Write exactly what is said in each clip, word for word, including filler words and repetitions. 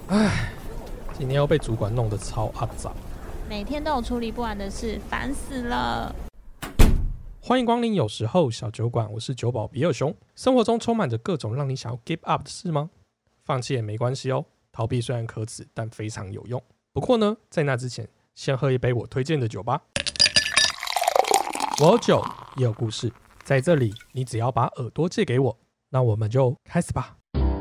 唉，今天又被主管弄得超阿杂， 每天都有处理不完的事，烦死了。 欢迎光临有时候小酒馆，我是酒保比尔熊。生活中充满着各种让你想要 give up 的事吗？放弃也没关系哦，逃避虽然可耻，但非常有用。不过呢，在那之前，先喝一杯我推荐的酒吧。我有酒，也有故事，在这里，你只要把耳朵借给我，那我们就开始吧。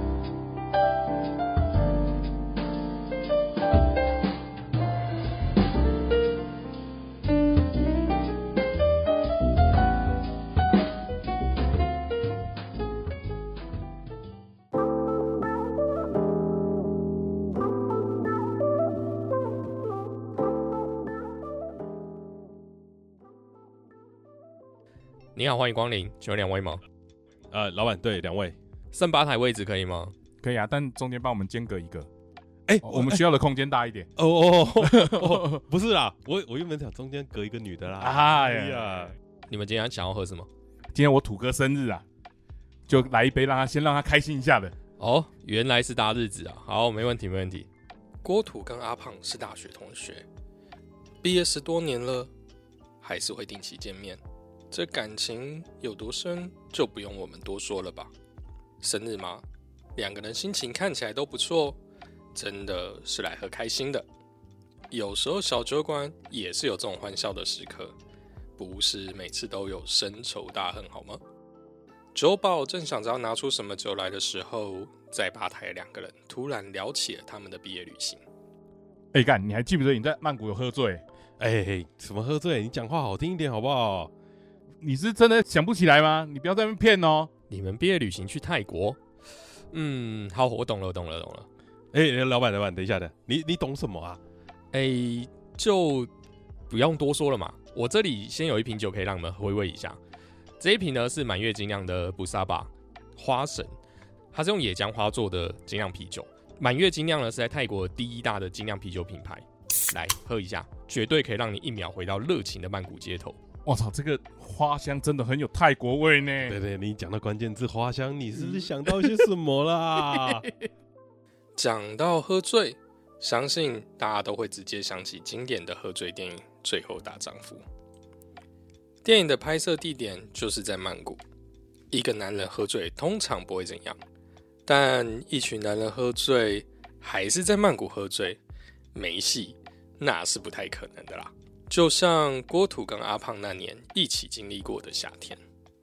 你好，欢迎光临，请问两位吗？ 呃，老板，对，两位， 剩吧台位置可以吗？ 可以啊，但中间帮我们间隔一个。 哎、 哦，我们需要的空间大一点。 哦哦哦哦，不是啦，我我原本想中间隔一个女的啦。 哎呀， 呀， 你们今天想要喝什么？ 今天我土哥生日啊，就来一杯，让他先让他开心一下的。 哦，原来是大日子啊！好，没问题，没问题。郭土跟阿胖是大学同学，毕业十多年了，还是会定期见面。这感情有多深，就不用我们多说了吧。生日吗？两个人心情看起来都不错，真的是来喝开心的。有时候小酒馆也是有这种欢笑的时刻，不是每次都有深仇大恨好吗？酒保正想着要拿出什么酒来的时候，在吧台两个人突然聊起了他们的毕业旅行。 哎、欸，干，你还记不记得你在曼谷有喝醉？ 哎、欸，什么喝醉？你讲话好听一点好不好？ 你是真的想不起来吗？你不要在那边骗哦。 你们毕业旅行去泰国？嗯，好，我懂了，我懂了，懂了。 哎、欸，老板，老板，等一下的，你你懂什么啊？ 哎、欸，就不用多说了嘛。我这里先有一瓶酒可以让你们回味一下。这一瓶呢是满月精酿的布萨巴花神，它是用野姜花做的精酿啤酒。满月精酿呢是在泰国第一大的精酿啤酒品牌。来喝一下，绝对可以让你一秒回到热情的曼谷街头。 我操，这个花香真的很有泰国味呢。 对对，你讲到关键字花香，你是不是想到些什么啦？ 讲到喝醉，相信大家都会直接想起经典的喝醉电影《最后大丈夫》。电影的拍摄地点就是在曼谷。一个男人喝醉通常不会怎样，但一群男人喝醉还是在曼谷喝醉，没戏，那是不太可能的啦。就像郭土跟阿胖那年一起经历过的夏天。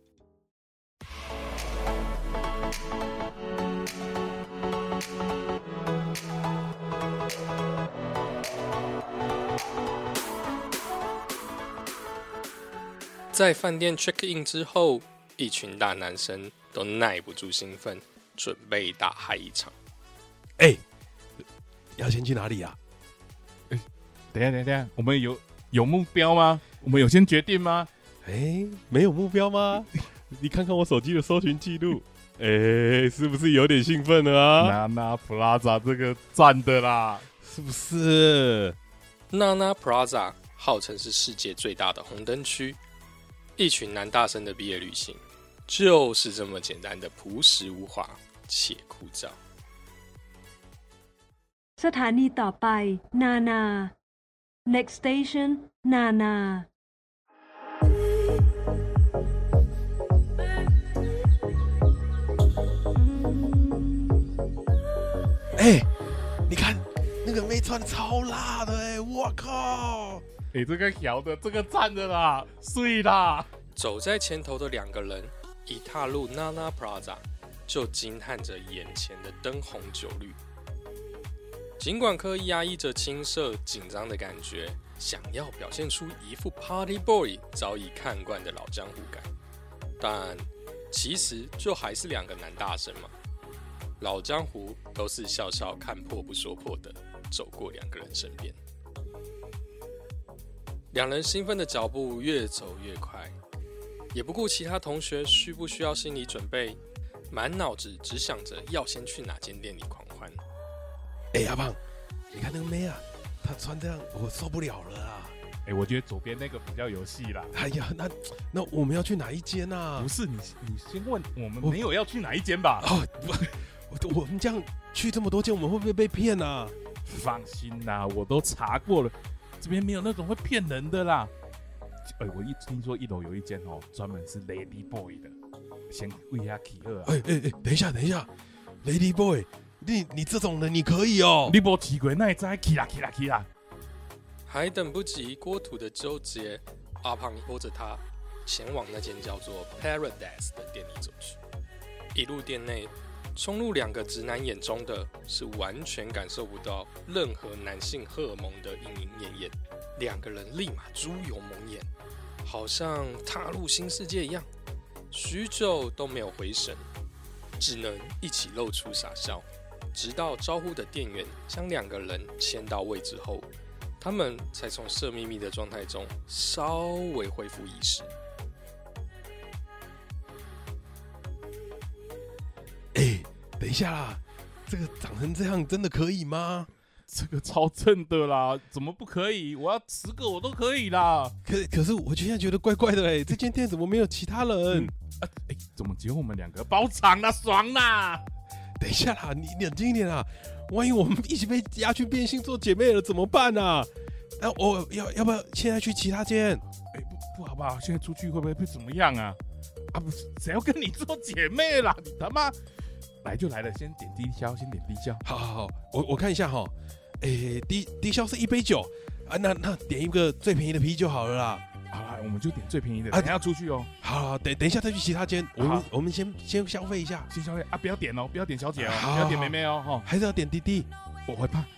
在饭店 check in 之后，一群大男生都耐不住兴奋，准备大嗨一场。 哎、欸，要先去哪里啊？ 哎、欸，等一下，等一下，我们有有目标吗？我们有先决定吗？ 哎、欸，没有目标吗？你看看我手机的搜寻记录，哎、欸，是不是有点兴奋了啊？ 娜娜 Plaza 这个赞的啦， 是不是？ 娜娜 Plaza 号称是世界最大的红灯区，一群男大生的毕业旅行就是这么简单的朴实无华且枯燥。 สถานีต่อไปนานา Next station นานา。 哎、欸，你看那个妹穿超辣的哎、欸，我靠！ 哎、欸，这个调的，这个赞的啦，碎啦！ 走在前头的两个人一踏入娜娜 Plaza， 就惊叹着眼前的灯红酒绿。尽管刻意压抑着青涩紧张的感觉，想要表现出一副 Party Boy 早已看惯的老江湖感，但其实就还是两个男大生嘛。老江湖都是笑笑看破不说破的走过两个人身边。两人兴奋的脚步越走越快，也不顾其他同学需不需要心理准备，满脑子只想着要先去哪间店里狂欢。 哎、欸，阿胖，你看那个妹啊，她穿这样我受不了了啊！ 哎、欸，我觉得左边那个比较有戏啦。 哎呀，那那我们要去哪一间啊？ 不是你，你先问我们没有要去哪一间吧？ 哦，不， 我我们这样去这么多间，我们会不会被骗啊？ 放心啦，我都查过了，这边没有那种会骗人的啦。哎、欸，我一听说一楼有一间哦，专门是 Lady Boy 的，先喂下起喝啊。 哎哎哎，等一下等一下 ，Lady Boy， 你你这种人你可以哦。 你没提过，那你再起啦起啦起啦。 还等不及郭土的纠结，阿胖拖着他前往那间叫做 Paradise 的店里走去。一入店内，冲入两个直男眼中的是完全感受不到任何男性荷尔蒙的莺莺燕燕。两个人立马猪油蒙眼，好像踏入新世界一样，许久都没有回神，只能一起露出傻笑。直到招呼的店员将两个人牵到位置后，他们才从色眯眯的状态中稍微恢复意识。 哎、欸，等一下啦，这个长成这样真的可以吗？ 这个超正的啦，怎么不可以？我要十个我都可以啦。 可可是我现在觉得怪怪的哎，这间店怎么没有其他人？嗯啊欸、怎么只有我们两个？包场啦，爽啦！ 等一下啦，你冷静一点啦，万一我们一起被押去变性做姐妹了怎么办啊？那我要要不要现在去其他间？ 哎、欸，不不好不好，现在出去会不会会怎么样啊？啊不是，谁要跟你做姐妹啦？你他妈来就来了，先点低消，先点低消。 好好好，我我看一下哈。哎、欸，低低消是一杯酒啊，那那点一个最便宜的啤酒好了啦。 好啦，我们就点最便宜的，等一下出去哦。 好，好，等等一下再去其他间，我们我们先先消费一下， 先消费啊，不要点哦，不要点小姐哦， 好不要点妹妹哦，哈， 还是要点滴滴， 我会怕。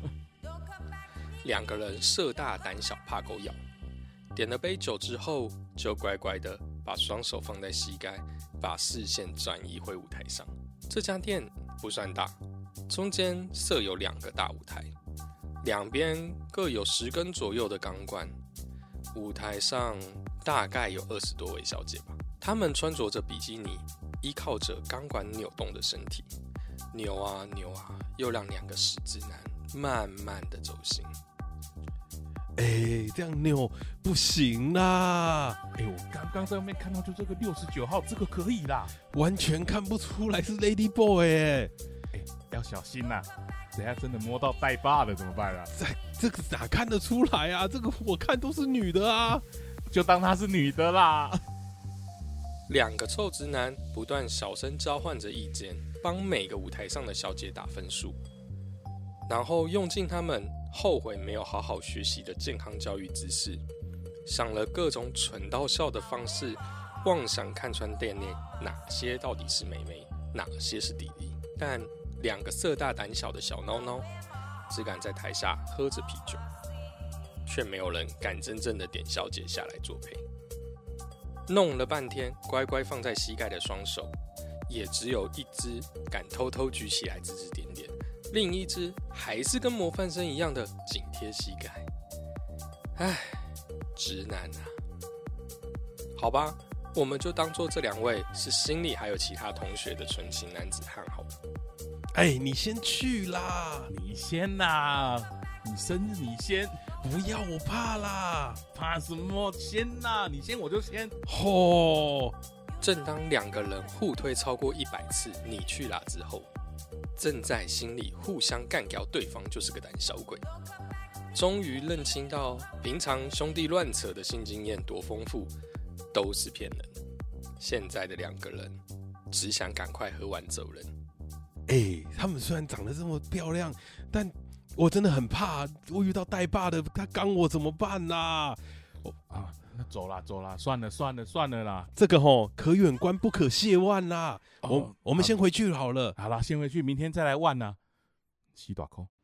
两个人色大胆小，怕狗咬。点了杯酒之后，就乖乖的把双手放在膝盖，把视线转移回舞台上。这家店不算大，中间设有两个大舞台，两边各有十根左右的钢管。舞台上大概有二十多位小姐吧，她们穿着着比基尼，依靠着钢管扭动的身体，扭啊扭啊，又让两个十字男慢慢的走心。 哎、欸，这样扭不行啦！ 哎、欸，我刚刚在外面看到就这个六十九号，这个可以啦， 完全看不出来是 Lady Boy 哎、欸， 哎、欸，要小心呐、啊，等下真的摸到带把的怎么办啊？ 这这个哪看得出来啊？这个我看都是女的啊， 就当她是女的啦。 两个臭直男不断小声交换着意见，帮每个舞台上的小姐打分数，然后用尽他们后悔没有好好学习的健康教育知识，想了各种蠢到笑的方式，妄想看穿店内哪些到底是妹妹，哪些是弟弟。但两个色大胆小的小孬孬，只敢在台下喝着啤酒，却没有人敢真正的点小姐下来作陪。弄了半天，乖乖放在膝盖的双手，也只有一只敢偷偷举起来指指点点，另一只还是跟模范生一样的紧贴膝盖。唉，直男啊！好吧，我们就当做这两位是心里还有其他同学的纯情男子汉好了。 哎、欸，你先去啦， 你先啦，你生日你先。 不要，我怕啦！ 怕什么？先啦，你先我就先。 吼！ 正当两个人互推超过一百次“你去啦”之后，正在心里互相干掉对方就是个胆小鬼，终于认清到平常兄弟乱扯的性经验多丰富，都是骗人。现在的两个人只想赶快喝完走人。 哎、欸，他们虽然长得这么漂亮，但我真的很怕，我遇到带把的，他刚我怎么办啦？ 哦啊，那走啦走啦，算了算了算了啦。 这个吼，可远观不可亵玩啦。 哦、 我我们先回去好了。 好啦，先回去，明天再来玩啦。洗短裤。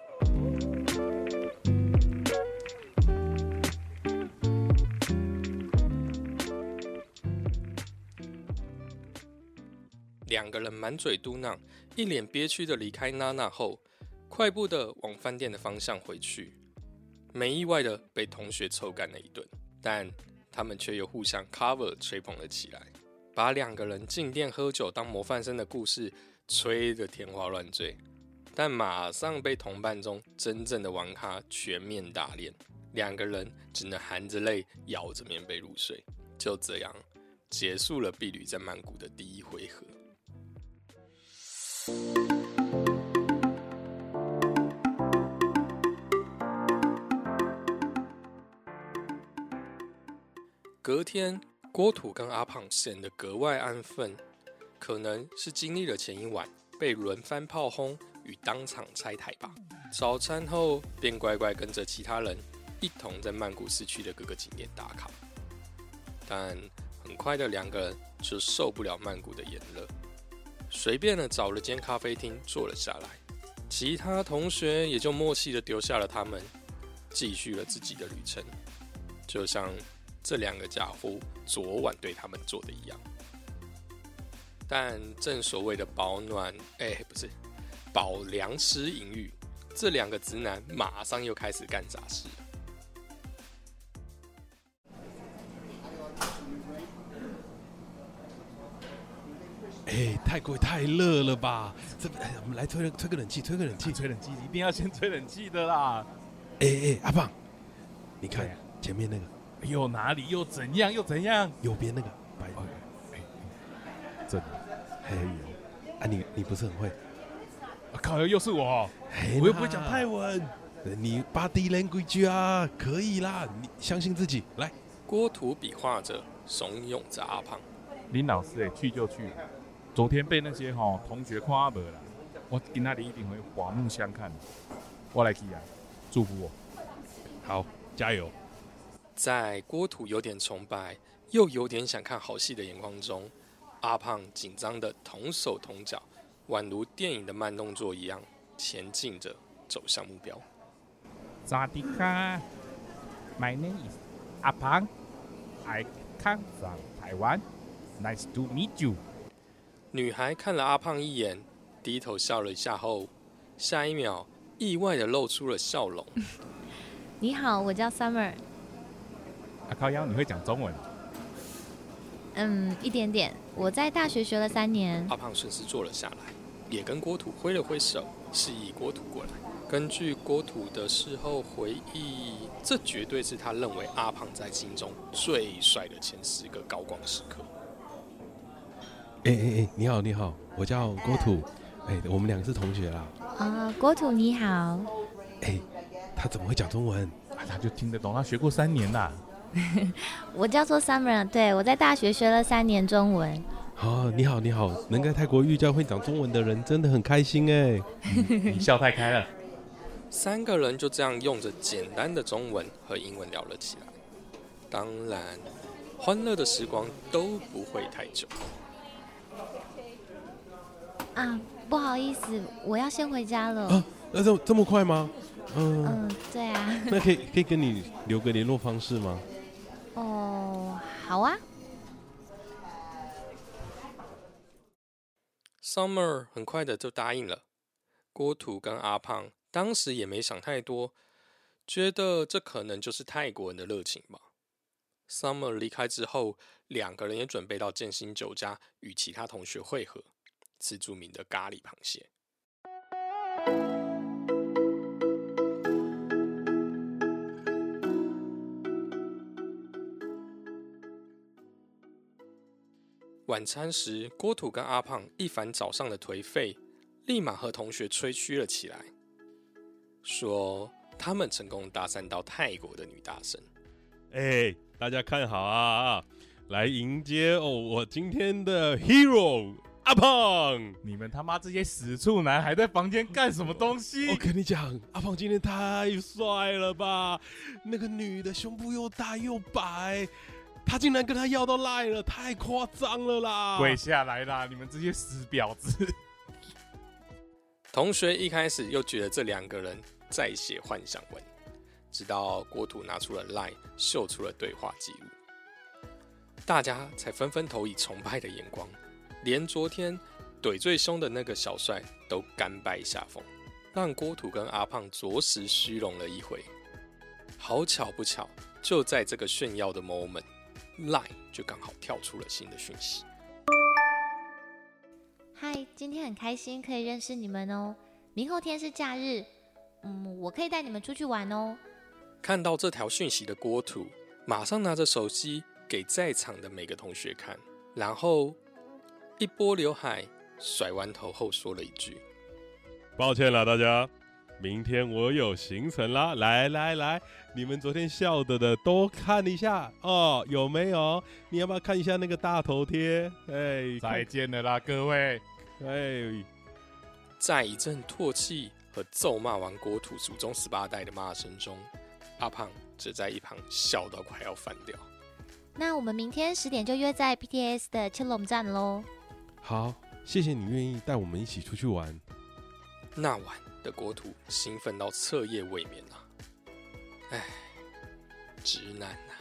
两个人满嘴嘟囔，一脸憋屈的离开娜娜后，快步的往饭店的方向回去。没意外的被同学臭干了一顿，但他们却又互相 cover 吹捧了起来，把两个人进店喝酒当模范生的故事吹得天花乱坠。但马上被同伴中真正的玩咖全面打脸，两个人只能含着泪咬着棉被入睡。就这样结束了婢女在曼谷的第一回合。 隔天，郭土跟阿胖显得格外安分，可能是经历了前一晚被轮番炮轰与当场拆台吧。早餐后，便乖乖跟着其他人一同在曼谷市区的各个景点打卡。但很快的，两个人就受不了曼谷的炎热，随便的找了间咖啡厅坐了下来。其他同学也就默契的丢下了他们，继续了自己的旅程，就像这两个家伙昨晚对他们做的一样。但正所谓的保暖，哎、欸，不是保良师淫欲，这两个直男马上又开始干杂事了。 哎、欸，泰国也太热了吧！这，哎，我们来吹吹个冷气，吹个冷气， 吹冷气一定要先吹冷气的啦。 哎、欸、哎、欸，阿胖，你看、 啊、 前面那个， 又哪里又怎样又怎样？ 右边那个白的， 哎、欸，真的， 嘿有啊你，你不是很会？ 啊靠，又是我，我又不会讲泰文。 你 body language 啊，可以啦，你相信自己。来， 郭土比划着，怂恿着阿胖。 林老师哎，去就去。昨天被那些吼、哦、同学夸没了，我今仔日一定会刮目相看。我来去啊，祝福我。 好，加油！ 在郭土有点崇拜又有点想看好戏的眼光中，阿胖紧张的同手同脚，宛如电影的慢动作一样前进着走向目标。 萨迪卡 ，My name is 阿胖 ，I come from Taiwan. Nice to meet you. 女孩看了阿胖一眼，低头笑了一下后，下一秒意外的露出了笑容。 你好，我叫 Summer。 阿靠腰，你会讲中文？ 嗯，一点点。我在大学学了三年。 阿胖顺势坐了下来，也跟郭土挥了挥手，示意郭土过来。根据郭土的事后回忆，这绝对是他认为阿胖在心中最帅的前十个高光时刻。 哎哎哎，你好你好，我叫郭土，哎、欸，我们两个是同学啦。 啊、呃，郭土你好。 哎、欸，他怎么会讲中文？ 啊，他就听得懂，他学过三年啦。 我叫做 Summer， 对，我在大学学了三年中文。 哦，你好你好，能在泰国遇到会讲中文的人，真的很开心哎、 嗯。你笑太开了。 三个人就这样用着简单的中文和英文聊了起来。当然，欢乐的时光都不会太久。 啊，不好意思，我要先回家了。 啊，那这这么快吗？嗯、呃、 嗯，对啊。 那可以可以跟你留个联络方式吗？ 哦，好啊。 Summer 很快的就答应了。郭土跟阿胖当时也没想太多，觉得这可能就是泰国人的热情吧。Summer 离开之后，两个人也准备到建新酒家与其他同学会合，吃著名的咖喱螃蟹。晚餐时，郭土跟阿胖一反早上的颓废，立马和同学吹嘘了起来，说他们成功搭讪到泰国的女大生。 哎、欸，大家看好啊，来迎接哦我今天的 hero 阿胖！ 你们他妈这些死处男还在房间干什么东西？ 我跟你讲，阿胖今天太帅了吧！那个女的胸部又大又白，他竟然跟他要到赖了，太夸张了啦！ 跪下来啦，你们这些死婊子！ 同学一开始又觉得这两个人在写幻想文，直到郭土拿出了 LINE 秀出了对话记录，大家才纷纷投以崇拜的眼光，连昨天怼最凶的那个小帅都甘拜下风，让郭土跟阿胖着实虚荣了一回。好巧不巧，就在这个炫耀的 moment， LINE 就刚好跳出了新的讯息。 嗨，今天很开心可以认识你们哦。明后天是假日，嗯，我可以带你们出去玩哦。 看到这条讯息的郭土，马上拿着手机给在场的每个同学看，然后一拨刘海，甩完头后说了一句：“ 抱歉了，大家， 明天我有行程啦！来来来，你们昨天笑的的都看一下哦，有没有？你要不要看一下那个大头贴？哎， 再见了啦，各位！ 哎， 在一阵唾弃和咒骂完国土祖宗十八代的骂声中，阿胖则在一旁笑到快要翻掉。 那我们明天十点就约在 B T S 的青龙站喽。 好，谢谢你愿意带我们一起出去玩。 那晚的国土兴奋到彻夜未眠啊！哎，直男啊！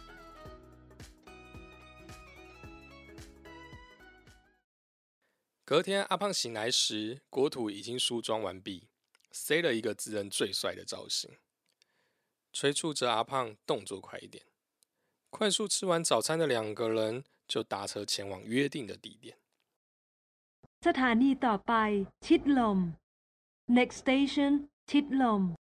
隔天阿胖醒来时，国土已经梳妆完毕，塞了一个自认最帅的造型，催促着阿胖动作快一点。快速吃完早餐的两个人就搭车前往约定的地点。 สถานีต่อไปชิดลม Next station ชิดลม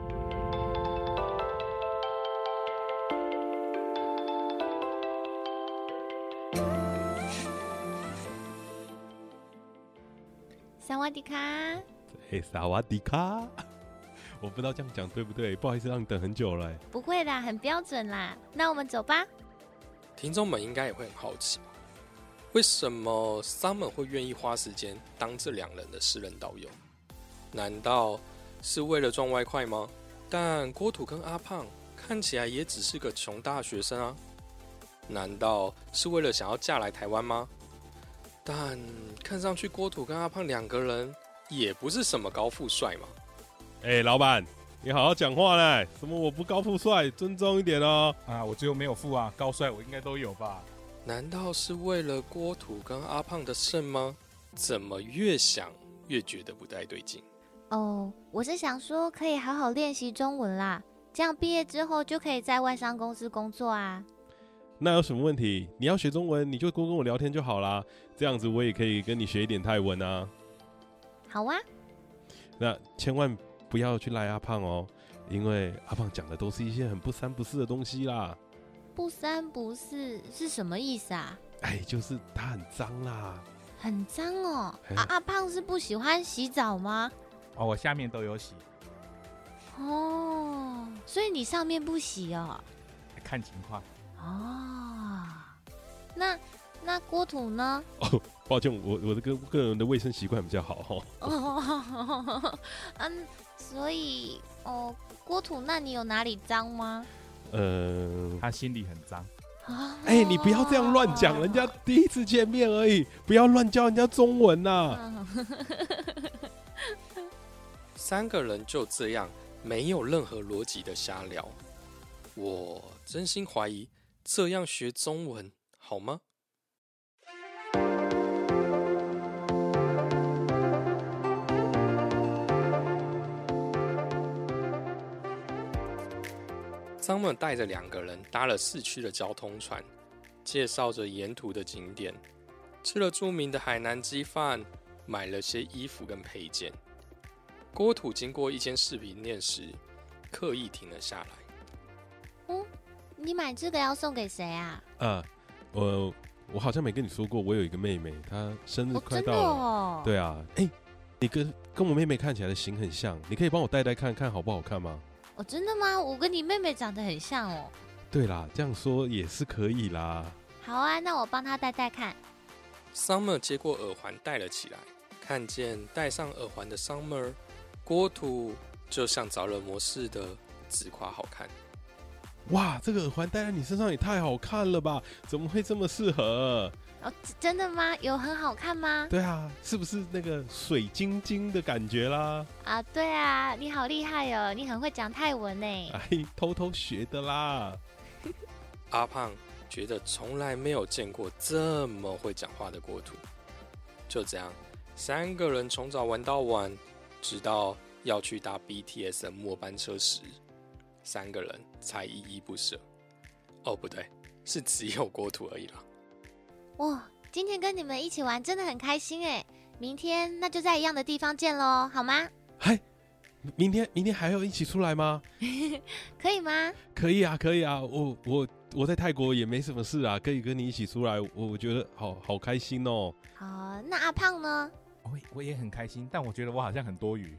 萨瓦迪卡， 哎，萨瓦迪卡！我不知道这样讲对不对，不好意思让你等很久了。 不会啦，很标准啦。那我们走吧。 听众们应该也会很好奇，为什么 Summer 会愿意花时间当这两人的私人导游？难道是为了赚外快吗？但郭土跟阿胖看起来也只是个穷大学生啊。难道是为了想要嫁来台湾吗？但看上去郭土跟阿胖两个人也不是什么高富帅嘛。 哎，老板，你好好讲话嘞！什么我不高富帅，尊重一点哦。 啊，我只有没有富啊，高帅我应该都有吧？ 难道是为了郭土跟阿胖的肾吗？怎么越想越觉得不太对劲。 哦，我是想说可以好好练习中文啦，这样毕业之后就可以在外商公司工作啊。 那有什么问题？你要学中文，你就多跟我聊天就好啦。这样子我也可以跟你学一点泰文啊。 好啊。 那千万不要去赖阿胖哦，因为阿胖讲的都是一些很不三不四的东西啦。 不三不四是什么意思啊？ 哎，就是他很脏啦。 很脏哦。 哎啊，阿胖是不喜欢洗澡吗？ 哦，我下面都有洗， 哦，所以你上面不洗哦。 看情况。 哦，那那郭土呢？ 哦，抱歉，我我的个个人的卫生习惯比较好哈。 哦，嗯，所以哦，郭土，那你有哪里脏吗？ 呃， 他心里很脏。 哎、欸，你不要这样乱讲，人家第一次见面而已，不要乱教人家中文呐、啊。 三个人就这样没有任何逻辑的瞎聊，我真心怀疑这样学中文好吗？张们带着两个人搭了市区的交通船，介绍着沿途的景点，吃了著名的海南鸡饭，买了些衣服跟配件。郭土经过一间饰品店时，刻意停了下来。 嗯，你买这个要送给谁啊？ 啊，我我好像没跟你说过，我有一个妹妹，她生日快到了。 哦，真的哦。 对啊，哎、欸，你跟跟我妹妹看起来的型很像，你可以帮我戴戴看看好不好看吗？ 哦，真的吗？我跟你妹妹长得很像哦。 对啦，这样说也是可以啦。 好啊，那我帮她戴戴看。 Summer 接过耳环戴了起来，看见戴上耳环的 Summer， 郭土就像着了魔似的自夸好看。 哇，这个耳环戴在你身上也太好看了吧？怎么会这么适合？ 哦，真的吗？有很好看吗？ 对啊，是不是那个水晶晶的感觉啦？ 啊，对啊，你好厉害哦，你很会讲泰文呢。 哎，偷偷学的啦。 阿胖觉得从来没有见过这么会讲话的郭土。就这样，三个人从早玩到晚，直到要去搭 B T S 的末班车时，三个人才依依不舍。哦，不对，是只有郭土而已啦。 哇，今天跟你们一起玩真的很开心哎！明天那就在一样的地方见喽，好吗？ 嗨，明天明天还要一起出来吗？ 可以吗？ 可以啊，可以啊，我我我在泰国也没什么事啊，可以跟你一起出来，我我觉得好好开心哦。 好，那阿胖呢？ 我我也很开心，但我觉得我好像很多余。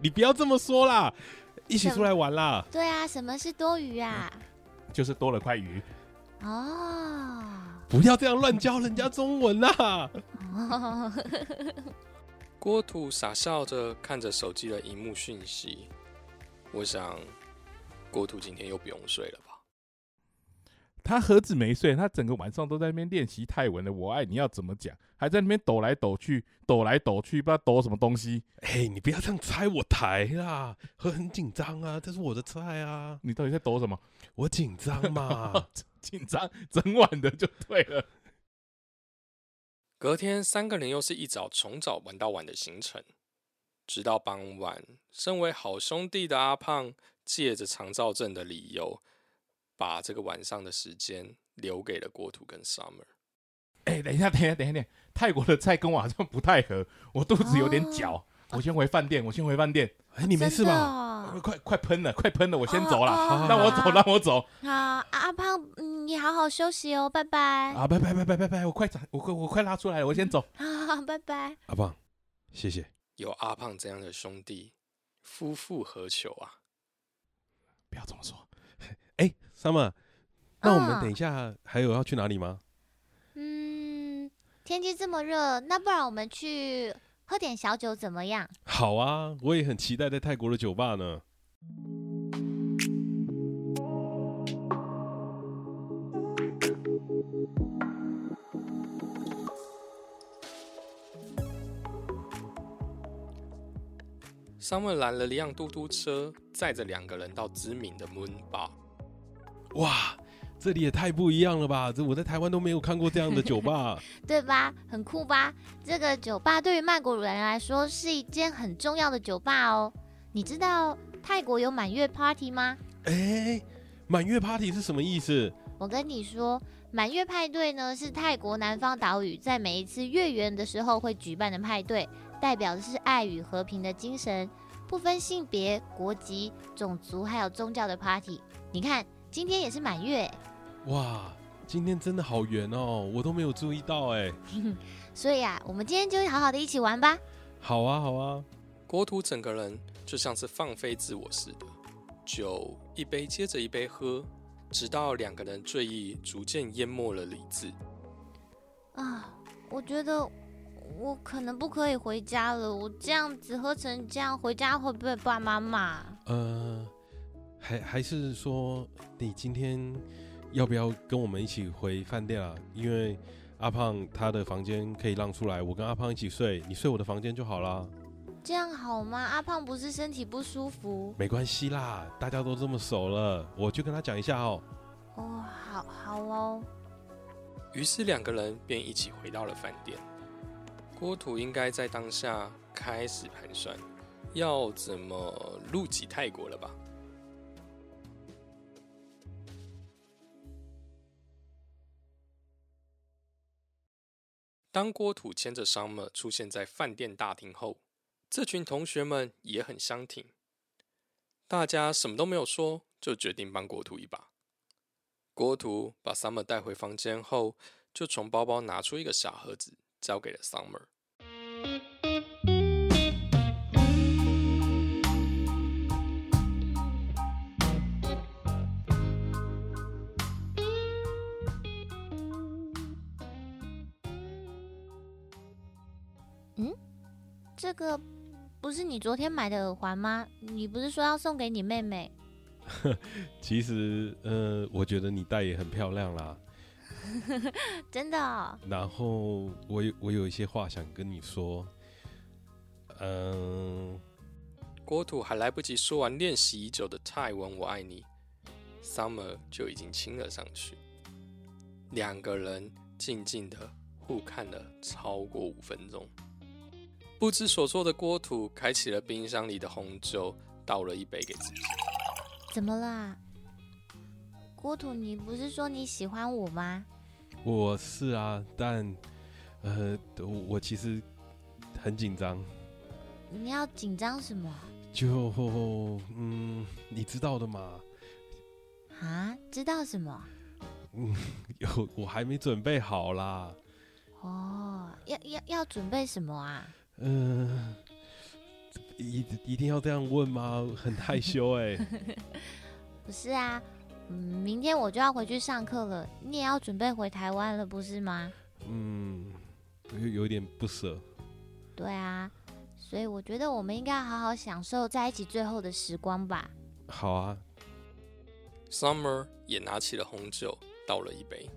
你不要这么说啦，一起出来玩啦。 对啊，什么是多余啊？ 就是多了块鱼。 哦， 不要这样乱教人家中文啦。 哦郭土傻笑着看着手机的荧幕讯息，我想郭土今天又不用睡了吧？ 他何止没睡，他整个晚上都在那边练习泰文的我爱你要怎么讲，还在那边抖来抖去，抖来抖去，不知道抖什么东西。 哎，你不要这样拆我台啦，我很紧张啊，这是我的菜啊。 你到底在抖什么？ 我紧张嘛。 紧张，整晚的就对了。 隔天三个人又是一早从早玩到晚的行程，直到傍晚，身为好兄弟的阿胖借着长照证的理由，把这个晚上的时间留给了郭土跟 Summer。 哎、欸，等一下，等一下，等一下，等一下，泰国的菜跟我好像不太合，我肚子有点绞、哦，我先回饭店，我先回饭店。 哎、欸，你没事吧？ 哦、 快快喷了，快喷了，我先走了， 哦哦、 让我走，让我走。 好，阿胖，你好好休息哦，拜拜。 啊，拜拜拜拜拜拜，我快我快我快拉出来了，我先走。 好，拜拜。 阿胖，谢谢。 有阿胖这样的兄弟，夫复何求啊？ 不要这么说。 哎、欸、，Summer，那我们等一下还有要去哪里吗？ 嗯，天气这么热，那不然我们去喝点小酒怎么样？ 好啊，我也很期待在泰国的酒吧呢。 Summer 拦了辆嘟嘟车，载着两个人到知名的 Moon Bar。 哇，这里也太不一样了吧！这我在台湾都没有看过这样的酒吧， 对吧？很酷吧？这个酒吧对于曼谷人来说是一间很重要的酒吧哦。你知道泰国有满月 party 吗？ 哎，满月 party 是什么意思？ 我跟你说，满月派对呢是泰国南方岛屿在每一次月圆的时候会举办的派对，代表的是爱与和平的精神，不分性别、国籍、种族还有宗教的 party。你看，今天也是满月。 哇，今天真的好圆哦，我都没有注意到哎。 所以啊，我们今天就好好的一起玩吧。 好啊，好啊。 郭土整个人就像是放飞自我似的，酒一杯接着一杯喝，直到两个人醉意逐渐淹没了理智。 啊，我觉得我可能不可以回家了。我这样子喝成这样，回家会不会被爸妈骂？ 呃，还还是说你今天要不要跟我们一起回饭店啊？因为阿胖他的房间可以让出来，我跟阿胖一起睡，你睡我的房间就好啦。 这样好吗？阿胖不是身体不舒服？ 没关系啦，大家都这么熟了，我就跟他讲一下哦。 哦，好好哦。 于是两个人便一起回到了饭店。郭土应该在当下开始盘算，要怎么入籍泰国了吧？当郭土牵着 Summer 出现在饭店大厅后，这群同学们也很相挺，大家什么都没有说，就决定帮郭土一把。郭土把 Summer 带回房间后，就从包包拿出一个小盒子，交给了 Summer。 嗯，这个不是你昨天买的耳环吗？你不是说要送给你妹妹？ 其实，呃，我觉得你戴也很漂亮啦。 真的哦。 然后我有我有一些话想跟你说。嗯、呃， 郭土还来不及说完练习已久的泰文我爱你 ，Summer 就已经亲了上去。两个人静静的互看了超过五分钟。不知所措的郭土开启了冰箱里的红酒，倒了一杯给自己。 怎么啦？郭土，你不是说你喜欢我吗？ 我是啊，但呃，我其实很紧张。 你要紧张什么？ 就嗯，你知道的嘛。 啊？知道什么？ 嗯，有我还没准备好啦。 哦，要要要准备什么啊？ 嗯、 一一定要这样问吗？很害羞哎、 不是啊，嗯，明天我就要回去上课了，你也要准备回台湾了，不是吗？ 嗯，有有点不舍。 对啊，所以我觉得我们应该好好享受在一起最后的时光吧。 好啊。 Summer 也拿起了红酒，倒了一杯，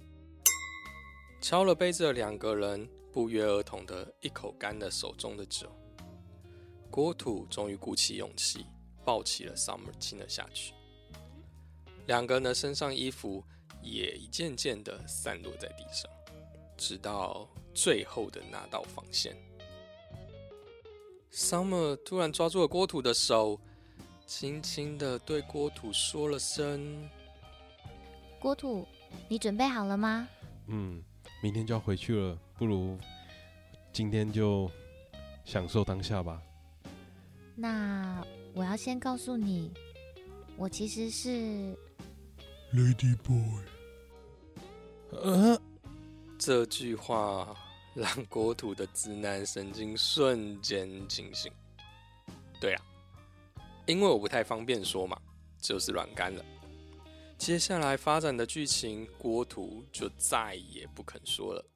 敲了杯子的两个人不约而同的一口干了手中的酒。郭土终于鼓起勇气，抱起了 Summer 亲了下去。两个人的身上衣服也一件件的散落在地上，直到最后的那道防线。Summer 突然抓住了郭土的手，轻轻的对郭土说了声：“ 郭土，你准备好了吗？” 嗯，明天就要回去了，不如今天就享受当下吧。 那我要先告诉你，我其实是 Lady Boy。呃， 这句话让郭土的直男神经瞬间清醒。对啊，因为我不太方便说嘛，就是软干了。接下来发展的剧情，郭土就再也不肯说了。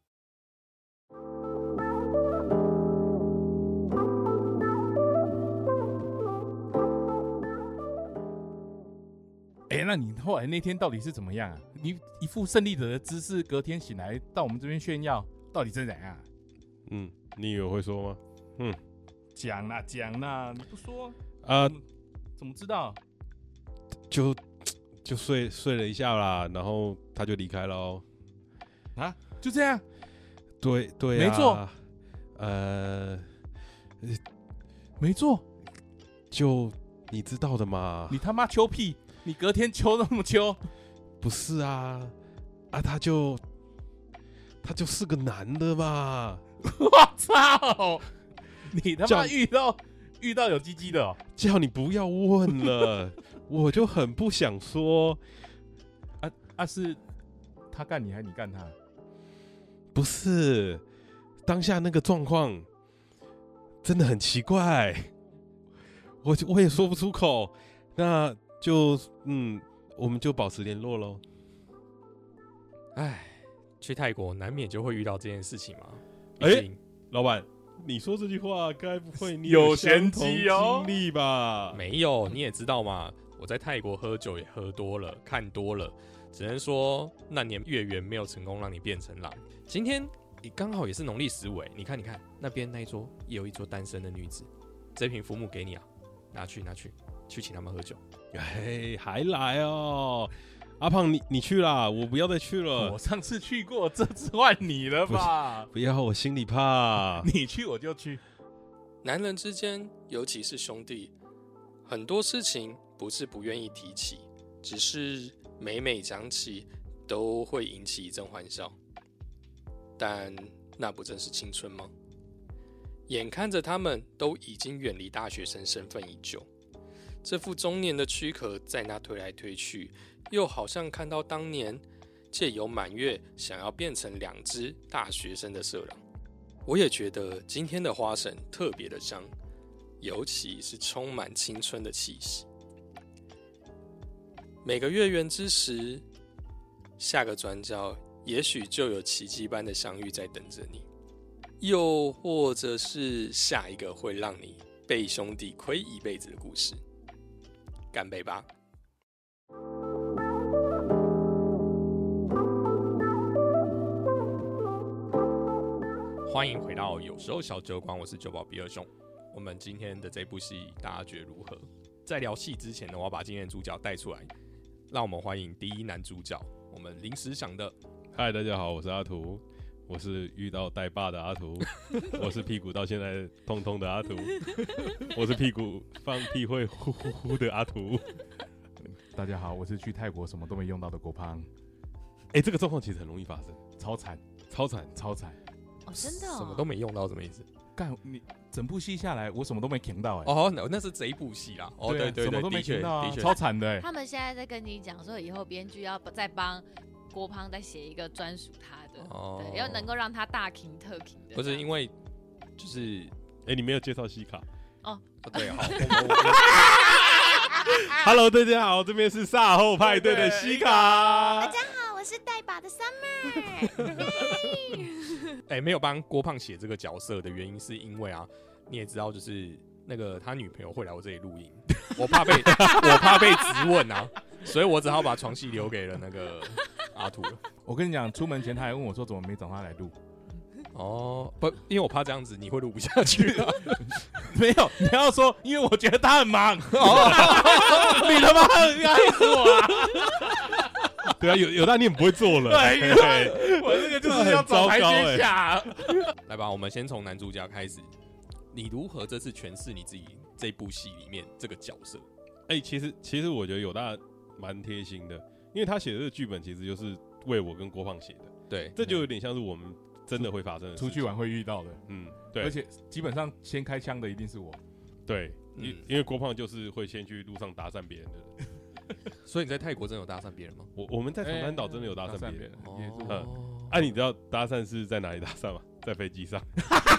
哎、欸，那你后来那天到底是怎么样啊？你一副胜利者的姿势，隔天醒来到我们这边炫耀，到底是怎样、啊？ 嗯，你以为会说吗？嗯， 讲啦讲啦，你不说啊、 怎么怎么知道？ 就就睡睡了一下啦，然后他就离开了哦。 啊，就这样？ 对对啊， 没错。 呃， 没错， 就你知道的嘛。 你他妈秋屁！你隔天秋那么秋？ 不是啊，啊，他就他就是个男的嘛。 我操！你他这样妈遇到遇到有鸡鸡的、哦？ 叫你不要问了，我就很不想说。 啊啊，是他干你还是你干他？ 不是，当下那个状况真的很奇怪，我我也说不出口。那就嗯，我们就保持联络咯。 唉，去泰国难免就会遇到这件事情嘛。 哎毕竟老板，你说这句话，该不会你有相同玄机哦经历吧？ 没有，你也知道嘛，我在泰国喝酒也喝多了，看多了，只能说那年月圆没有成功让你变成狼。今天你刚好也是农历十五，你看你看那边那一桌也有一桌单身的女子，这瓶浮木给你啊，拿去拿去，去请他们喝酒。 哎，还来哦，阿胖你你去啦，我不要再去了。 我上次去过，这次换你了吧？ 不要，我心里怕。 你去我就去。 男人之间，尤其是兄弟，很多事情不是不愿意提起，只是每每讲起都会引起一阵欢笑。但那不正是青春吗？眼看着他们都已经远离大学生身份已久，这副中年的躯壳在那推来推去，又好像看到当年借由满月想要变成两只大学生的色狼。我也觉得今天的花神特别的香，尤其是充满青春的气息。每个月圆之时，下个转角也许就有奇迹般的相遇在等着你，又或者是下一个会让你被兄弟亏一辈子的故事。干杯吧！欢迎回到有时候小酒馆，我是酒保比尔兄。我们今天的这部戏大家觉得如何？在聊戏之前呢，我要把今天的主角带出来，让我们欢迎第一男主角，我们临时想的。 嗨，大家好，我是阿图，我是遇到带爸的阿图，我是屁股到现在痛痛的阿图，我是屁股放屁会呼呼呼的阿图。 大家好，我是去泰国什么都没用到的郭胖。 哎、欸，这个状况其实很容易发生， 超惨， 超惨， 超惨。 哦，真的、哦， 什么都没用到，什么意思？ 干你整部戏下来，我什么都没听到哎、 欸。哦，那那是这一部戏啦。哦，对对对， 什么都没听到啊，超惨的哎、欸。 他们现在在跟你讲说，以后编剧要再帮郭胖再写一个专属他的，哦、对，要能够让他大听特听的。 不是因为就是， 哎、欸，你没有介绍西卡。 哦， 对，好，我们我们 Hello， 大家好，这边是赛后派对的西卡。 大家好，我是带把的 Summer。 哎、欸，没有帮郭胖写这个角色的原因，是因为啊，你也知道，就是那个他女朋友会来我这里录音，我怕被我怕被质问啊，所以我只好把床戏留给了那个阿土了。 我跟你讲，出门前他还问我说，怎么没找他来录？ 哦，不，因为我怕这样子你会录不下去啊。 没有，你要说，因为我觉得他很忙。哦、你他妈害死我啊！ 对啊，有有大你也不会做了。 对，对我这个就是要找台阶下。 来吧，我们先从男主角开始。你如何这次诠释你自己这部戏里面这个角色？ 哎、欸，其实其实我觉得有大蛮贴心的，因为他写的这个剧本其实就是为我跟郭胖写的。 对， 这就有点像是我们真的会发生的事情， 出去玩会遇到的。 嗯，对。 而且基本上先开枪的一定是我。 对， 嗯、 因因为郭胖就是会先去路上搭讪别人的人。 所以你在泰国真的有搭讪别人吗？ 我我们在长滩岛真的有搭讪别人。 哦、 嗯，啊，你知道搭讪是在哪里搭讪吗？在飞机上。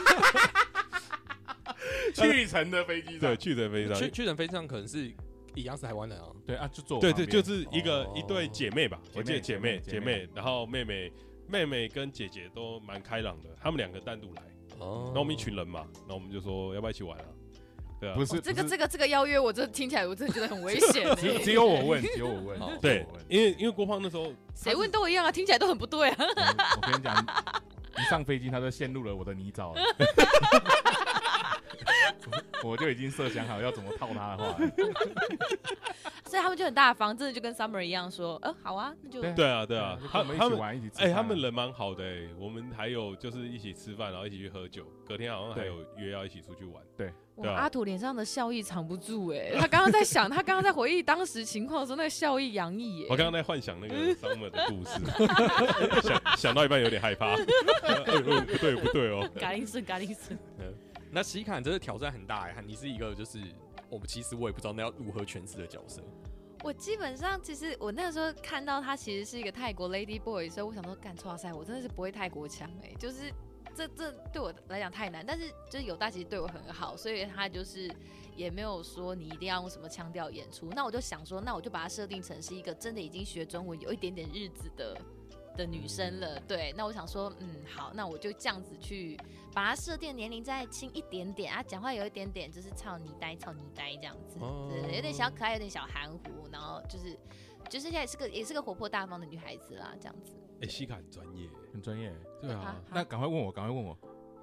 去程的飞机上， 对，去程飞机上， 去去程飞机上可能是一样是台湾人啊。 对啊，就坐。 对对，就是一个、 哦、 一对姐妹吧，我记得姐妹姐妹， 姐妹，然后妹妹妹妹跟姐姐都蛮开朗的，他们两个单独来。哦。然后我们一群人嘛，然后我们就说要不要一起玩啊？对啊。 不是、哦、这个这个这个邀约，我真的听起来我真的觉得很危险、欸。 只只有我问，只有我问。 哦、对，因为因为郭胖那时候谁问都一样啊，听起来都很不对啊。 嗯、我跟你讲，一上飞机他就陷入了我的泥沼了。我就已经设想好要怎么套他的话了。 所以他们就很大方，真的就跟 Summer 一样说，呃，好啊，那就对啊，对啊， 他们一起玩一起吃。 哎、欸，他们人蛮好的哎、欸，我们还有就是一起吃饭，然后一起去喝酒，隔天好像还有约要一起出去玩。 对， 哇，阿土脸上的笑意藏不住哎、欸，他刚刚在想，他刚刚在回忆当时情况的时候，那个笑意洋溢、欸。 我刚刚在幻想那个 Summer 的故事，想想到一半有点害怕。呃呃、不对不对哦， 嘎铃声嘎铃声。 那西卡真的挑战很大哎、欸，你是一个就是我们其实我也不知道那要如何诠释的角色。 我基本上其实我那个时候看到他其实是一个泰国 Lady Boy 的时候，我想说干哇塞，我真的是不会泰国腔哎、欸，就是这这对我来讲太难。但是就是有大其实对我很好，所以他就是也没有说你一定要用什么腔调演出。那我就想说，那我就把它设定成是一个真的已经学中文有一点点日子的。的女生了，对，那我想说，嗯，好，那我就这样子去把她设定年龄再轻一点点啊，讲话有一点点就是操你呆，操你呆这样子，哦、对，有点小可爱，有点小含糊，然后就是就是现在也是个也是个活泼大方的女孩子啦，这样子。 哎、欸，西卡很专业， 很专业， 对啊， 那赶快问我，赶快问我。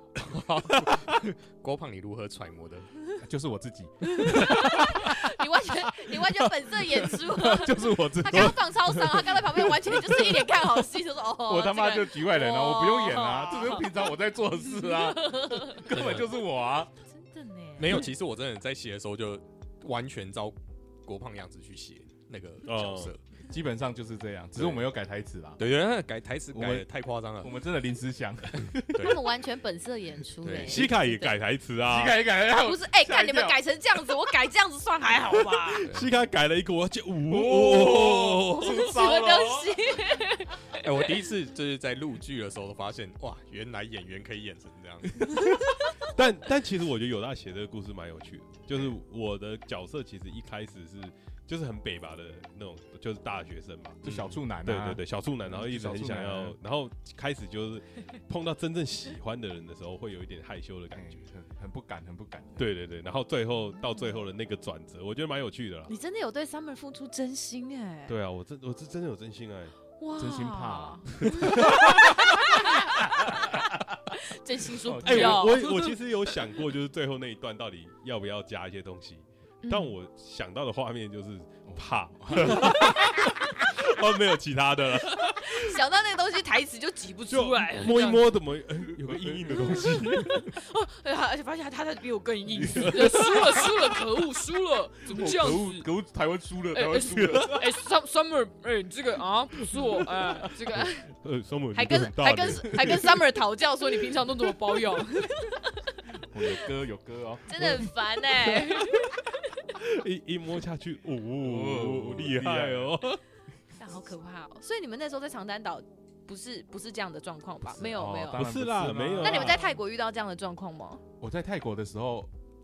郭胖，你如何揣摩的？ 就是我自己。 你完全，你完全本色演出了。 就是我自己。 他刚刚放超伤，他刚在旁边完全就是一脸看好戏，就说哦。 我他妈就局外人啊，我不用演啊，这是平常我在做的事啊，根本就是我啊。 真的呢。 没有，其实我真的在写的时候就完全照郭胖样子去写那个角色。哦， 基本上就是这样，只是我们有改台词啦。 对对，改台词改的太夸张了， 我们真的临时想。 他们完全本色演出哎。 西卡也改台词啊， 西卡也改了。 不是哎，看你们改成这样子，我改这样子算还好吧？ 西卡改了一个，我就哦， 什么东西？ 哎，我第一次就是在录剧的时候发现，哇，原来演员可以演成这样。 但但其实我觉得有大写这个故事蛮有趣的，就是我的角色其实一开始是。就是很北吧的那种，就是大学生嘛， 就小处男、啊， 对对对，小处男，然后一直很想要，然后开始就是碰到真正喜欢的人的时候，会有一点害羞的感觉， 很很不敢，很不敢。 对对对，然后最后到最后的那个转折，我觉得蛮有趣的啦。 你真的有对 Summer 付出真心哎、欸？ 对啊，我真我是真的有真心爱、欸， 哇， 真心怕、啊， 真心说不要。 哎、欸，我我我其实有想过，就是最后那一段到底要不要加一些东西。但我想到的画面就是怕，哦，没有其他的了。 想到那个东西，台词就挤不出来了。 摸一摸，怎么、欸、有个硬硬的东西？ 哦，而且发现他他比我更硬，输了输了，可恶，输了，怎么这样子？ 可恶，台湾输了，台湾输了。 哎 ，Summer， 哎，这个啊不错，哎，这个， 呃 ，Summer 还跟还跟还跟 Summer 讨教，说你平常都怎么保养？ 有歌有歌哦， 真的很烦哎。 一一摸下去，哦，厉害哦！ 但好可怕哦！所以你们那时候在长滩岛不是不是这样的状况吧？没有没有， 不是啦，没有。 那你们在泰国遇到这样的状况吗？ 我在泰国的时候，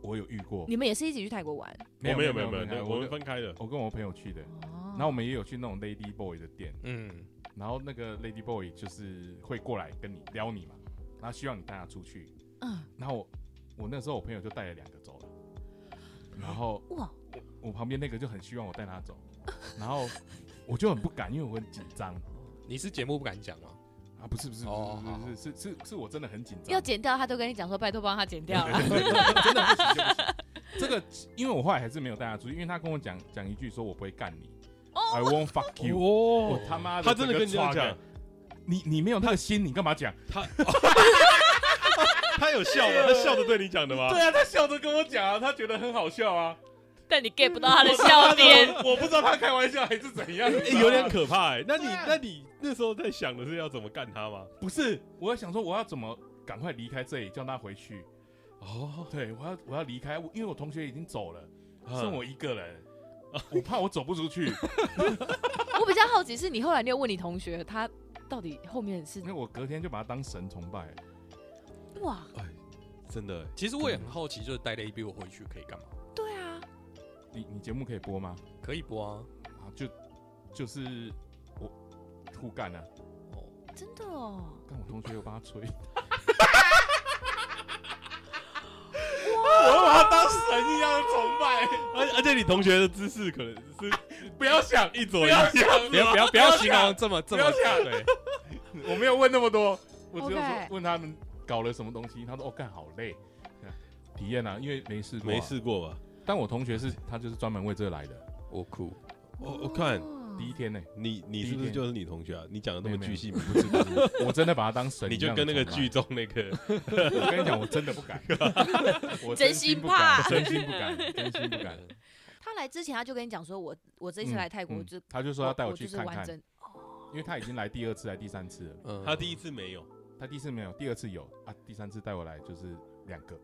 我有遇过。 你们也是一起去泰国玩？ 没有没有没有没有， 有， 我们分开的。 我跟我朋友去的， 哦， 然后我们也有去那种 Lady Boy 的店， 嗯， 然后那个 Lady Boy 就是会过来跟你撩你嘛，然后希望你带他出去。 嗯， 然后我我那时候我朋友就带了两个走了，然后哇， 我我旁边那个就很希望我带他走，然后我就很不敢，因为我很紧张。 你是节目不敢讲吗？ 啊，不是不是哦不是是是是是我真的很紧张， 要剪掉他都跟你讲说拜托帮他剪掉了。 真的不行就不行。这个因为我后来还是没有带他出去，因为他跟我讲讲一句说我不会干你、 哦、 ，I won't fuck you。 哦我他妈的， 他真的跟你这样讲， 你你没有那个心，你干嘛讲？ 他他有笑吗？他笑着对你讲的吗？ 对啊，他笑着跟我讲啊，他觉得很好笑啊。 但你 get 不到他的笑点， 我不知道他开玩笑还是怎样， 欸、有点可怕哎、欸。那你、 啊、 那你那时候在想的是要怎么干他吗？ 不是，我在想说我要怎么赶快离开这里，叫他回去。 哦， 对，我要我要离开，因为我同学已经走了， 嗯、 剩我一个人，我怕我走不出去。 我比较好奇是你后来你有问你同学他到底后面是？ 因为我隔天就把他当神崇拜。 哇， 哎，真的、欸， 其实我也很好奇，就是带 Lady Boy 回去可以干嘛？ 对啊， 你你节目可以播吗？ 可以播啊， 啊，就就是我互干啊。 哦， 真的哦。 但我同学有帮他吹。我把他当神一样的崇拜， 而而且你同学的姿势可能是不要想一左一右， 不要想， 不要不要不要形容这么这么不要想对， 我没有问那么多，我只有说 OK 问他们搞了什么东西，他说哦干好累，体验啊，因为没试过、啊， 没试过吧？ 但我同学是他就是专门为这来的， 我酷， 我我看哦第一天呢、 你你是不是就是你同学啊？你讲的那么没有巨细靡不是不是，我真的把他当神你一样的崇拜， 就跟那个剧中那个， 我跟你讲，我真的不敢，我真心不心怕敢，真心不敢，真心不敢。 他来之前他就跟你讲说我我这一次来泰国嗯就、 他就说要带我去我就是看看， 完整因为他已经来第二次、来第三次了。 嗯他第一次没有， 他第一次没有，第二次有啊，第三次带我来就是两个。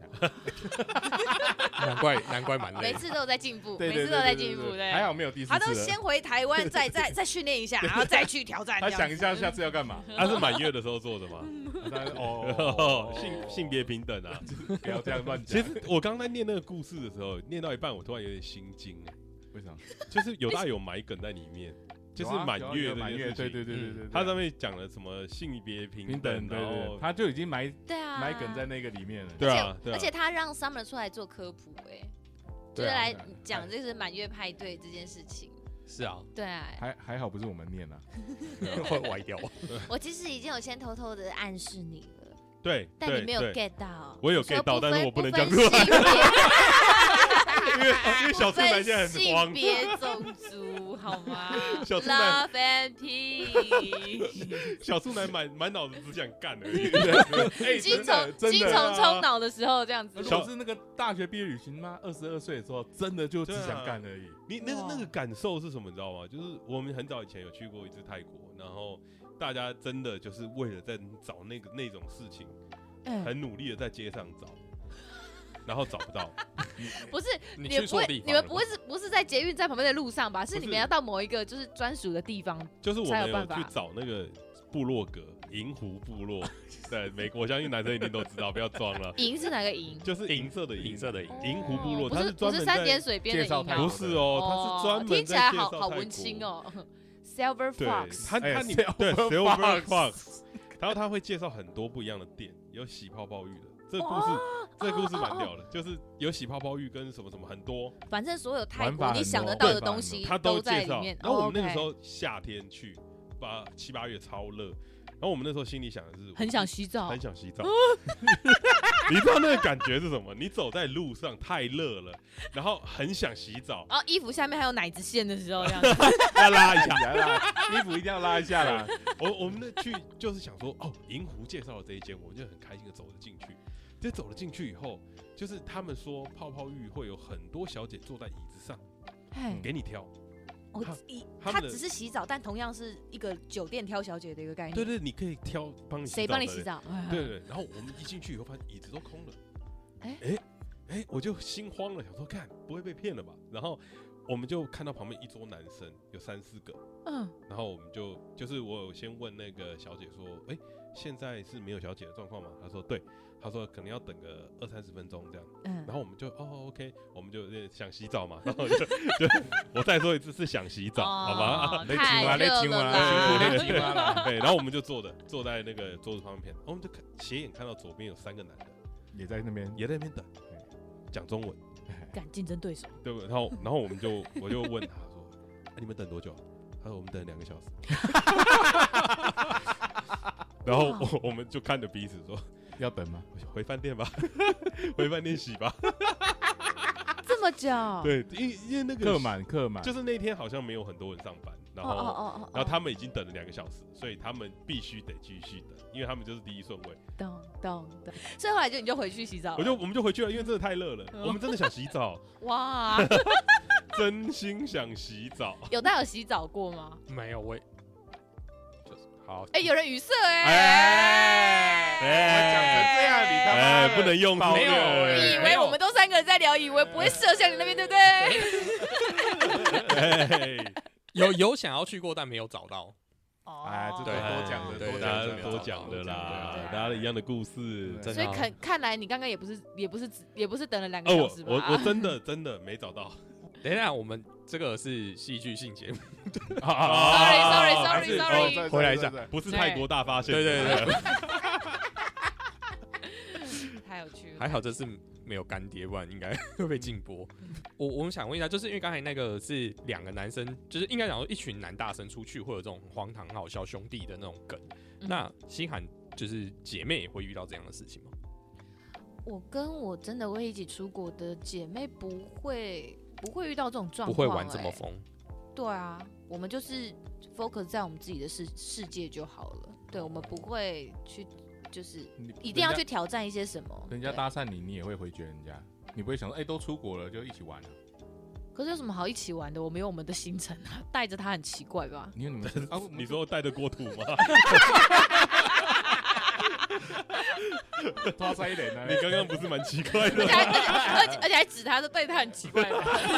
难怪难怪蛮累每，次都有在进步， 对每次都有在进步，对， 还好没有第四次了。 他都先回台湾，再再再训练一下，然后再去挑战。 他想一下下次要干嘛？ 他是满月的时候做的吗？ 哦， 性性别平等啊， 不要这样乱其讲。 实我刚才念那个故事的时候，念到一半，我突然有点心惊哎， 为什么？ 就是有大有埋梗在里面，就是满月的满月，对对对对对， 它上面讲了什么性别平平等， 等，对然后对，他就已经埋对啊， 埋梗在那个里面了。 对啊，对啊， 而且他让 Summer 出来做科普，哎，就是对啊来讲这是满月派对这件事情。 是啊， 对啊， 还还好不是我们念啊， 会歪掉。 我其实已经有先偷偷的暗示你了， 对， 但你没有对 get 到。 我有说 get 到不分但是我不能分讲出来性别因为因为小处男现在很慌性，别种族好吗小处男 ？Love and peace。 小处男满满脑子只想干而已。 哎， 精真的虫精真的虫充脑的时候这样子而。且我是那个大学毕业旅行吗？二十二岁的时候，真的就只想干而已。 你那个哇那个感受是什么？你知道吗？就是我们很早以前有去过一次泰国，然后大家真的就是为了在找那个那种事情， 嗯， 很努力的在街上找，然后找不到。 不是， 你你们不会去错地，方了吧， 你们不会是不是在捷运站旁边的路上吧？是不是你们要到某一个就是专属的地方。 就是我们有才有办法去找那个部落格，银湖部落，在美国，我相信男生一定都知道，不要装了。 银是哪个银？ 就是银色的银色的银银湖部落， 不是它专门不是三点在水边的银啊介绍泰国不是哦，它是专门听起来好在介绍泰好文青国。 哦。Silver 对， Fox， 它它哎里面对 Silver Silver Fox Fox，然后他会介绍很多不一样的店，有洗泡泡浴的。这个故事，这个故事蛮屌的，就是有洗泡泡浴跟什么什么很多， 反正所有泰玩法很国你想得多到的东西他都在介绍里面。。 然后我们那个 OK 时候夏天去，八七八月超热，然后我们那时候心里想的是， 很想洗澡很，想洗澡。你知道那个感觉是什么？你走在路上太热了，然后很想洗澡， 然后衣服下面还有奶子线的时候，这样子。 要拉一下。 来啦，衣服一定要拉一下啦。 我我们那去就是想说，哦，银湖介绍了这一间，我们就很开心的走了进去。就走了进去以后，就是他们说泡泡浴会有很多小姐坐在椅子上嘿给你挑。 我他一他他们的只是洗澡，但同样是一个酒店挑小姐的一个概念。 对对，你可以挑帮你洗澡谁帮你的人？ 洗澡？哎对对，然后我们一进去以后，发现椅子都空了。 哎哎哎，我就心慌了，想说看不会被骗了吧？然后我们就看到旁边一桌男生有三四个， 嗯， 然后我们就就是我有先问那个小姐说，哎、欸，现在是没有小姐的状况吗？她说对，她说可能要等个二三十分钟这样，嗯，然后我们就哦 OK， 我们就想洗澡嘛，然后就就我再说一次是想洗澡， 哦、 好吧？ 太热了啦， 对，然后我们就坐的坐在那个桌子旁边，我们就看斜眼看到左边有三个男的也在那边也在那边等，讲中文。 干竞争对手， 对不？然后，然后我们就我就问他说：“啊、你们等多久？”他说：“我们等两个小时。”然后我我们就看着彼此说：“ 要等吗？ 回饭店吧，回饭店洗吧。” 这么久？ 对，因为因为那个客满客满， 就是那天好像没有很多人上班，然后、哦哦哦、然后他们已经等了两个小时，所以他们必须得继续等，因为他们就是第一顺位。 懂懂懂。所以后来就你就回去洗澡了， 我就我们就回去了，因为真的太热了，哦、我们真的想洗澡。 哇， 真心想洗澡。 有带有洗澡过吗？ 没有，我就是好。 哎、欸，有人语塞哎、欸， 哎，讲、欸、成这样，你他妈哎、欸、不能用没有、 欸，你以为我们都三个人在聊，以为不会射向你那边，对不对？ 欸、 有有想要去过，但没有找到。 哎，这多讲的， 多讲的，多讲的啦，大家一样的故事。 所以看看来你刚刚也不是，也不是，也不是等了两个小时吧？ 我我真的真的没找到。 等一下，我们这个是戏剧性节目。 Sorry Sorry Sorry Sorry， 回来一下，不是泰国大发现。 对对对。 太有趣了。 还好这是没有干爹，不然应该会被禁播。我我们想问一下，就是因为刚才那个是两个男生，就是应该讲说一群男大生出去会有这种荒唐好笑兄弟的那种梗。嗯、那星涵就是姐妹也会遇到这样的事情吗？ 我跟我真的会一起出国的姐妹不会不会遇到这种状况、欸， 不会玩这么疯。 对啊，我们就是 focus 在我们自己的世世界就好了。对，我们不会去。就是一定要去挑战一些什么， 人家搭讪你，你也会回绝人家，你不会想说，哎、欸，都出国了就一起玩了、啊。 可是有什么好一起玩的？我们有我们的行程啊，带着他很奇怪吧？ 你有你们， 啊、你说带着国土吗？ 抓塞脸啊！ 你刚刚不是蛮奇怪的吗？ 而且而且还指他说对他很奇怪。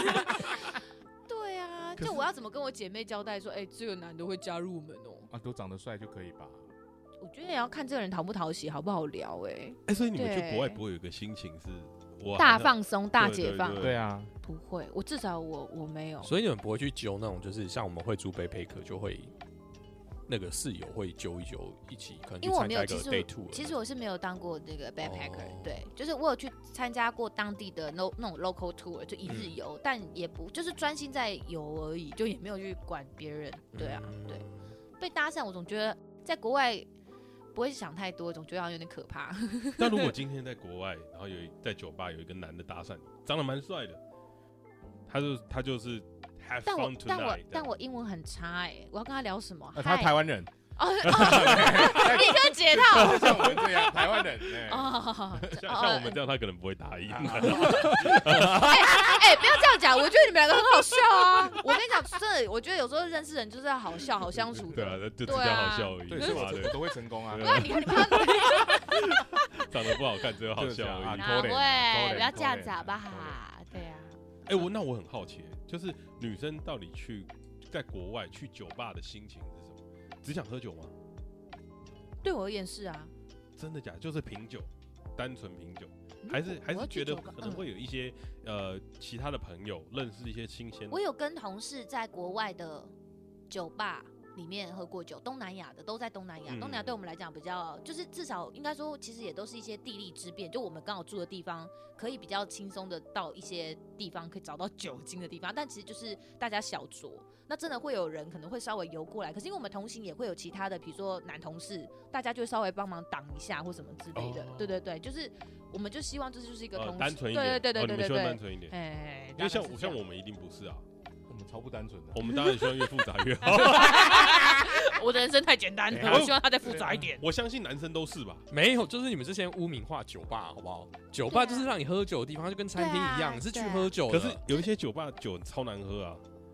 对啊，就我要怎么跟我姐妹交代说，哎、欸，这个男的会加入我们哦、喔？ 啊，都长得帅就可以吧？ 我觉得也要看这个人讨不讨喜，好不好聊哎、欸。 哎、欸，所以你们去国外不会有一个心情是我大放松、大解放？ 对, 对, 对, 对啊， 不会，我至少我我没有。 所以你们不会去揪那种，就是像我们会租背背客，就会那个室友会揪一揪，一起可能去参加一个 day tour。 其实我是没有当过那个 backpacker，、哦、对，就是我有去参加过当地的 no 那种 local tour， 就一日游、嗯，但也不就是专心在游而已，就也没有去管别人。对啊，嗯、对，被搭讪，我总觉得在国外。不会想太多，总觉得好像有点可怕。 那如果今天在国外，然后有在酒吧有一个男的搭讪你，长得蛮帅的，他就他就是 have fun tonight。 但我但我英文很差哎、欸，我要跟他聊什么？ 啊、他台湾人。 哦哦，立刻解套。 像我们这样台湾人， 哦， 像像我们这样，他可能不会答应。 哎哎，不要这样讲，我觉得你们两个很好笑啊！我跟你讲，真的，我觉得有时候认识人就是要好笑、好相处的。 对啊，就只叫好笑而已。 对，所以我都会成功啊。 对啊，你看你看， 长得不好看，只有好笑而已。 哪会？不要这样子好不好？对啊。 哎，我那我很好奇，就是女生到底去在国外去酒吧的心情是什么？只想喝酒吗？ 对我而言是啊。 真的假的？就是品酒，单纯品酒，还是还是觉得可能会有一些、嗯、呃其他的朋友认识一些新鲜的。 我有跟同事在国外的酒吧里面喝过酒，东南亚的都在东南亚。嗯、东南亚对我们来讲比较，就是至少应该说，其实也都是一些地利之便，就我们刚好住的地方，可以比较轻松的到一些地方可以找到酒精的地方，但其实就是大家小酌。那真的会有人可能会稍微游过来，可是因为我们同行也会有其他的，比如说男同事，大家就会稍微帮忙挡一下或什么之类的。哦、对对对，就是我们就希望这就是一个同事、呃、 单纯一点， 对对对对对对， 哦、你们希望单纯一点。 哎， 因为像像我们一定不是啊， 我们超不单纯的。 我们当然希望越复杂越好。 我的人生太简单了，我希望它再复杂一点。 我相信男生都是吧？ 没有，就是你们之前污名化酒吧，好不好？酒吧就是让你喝酒的地方，就跟餐厅一样，啊、是去喝酒的。 可是有一些酒吧酒超难喝啊。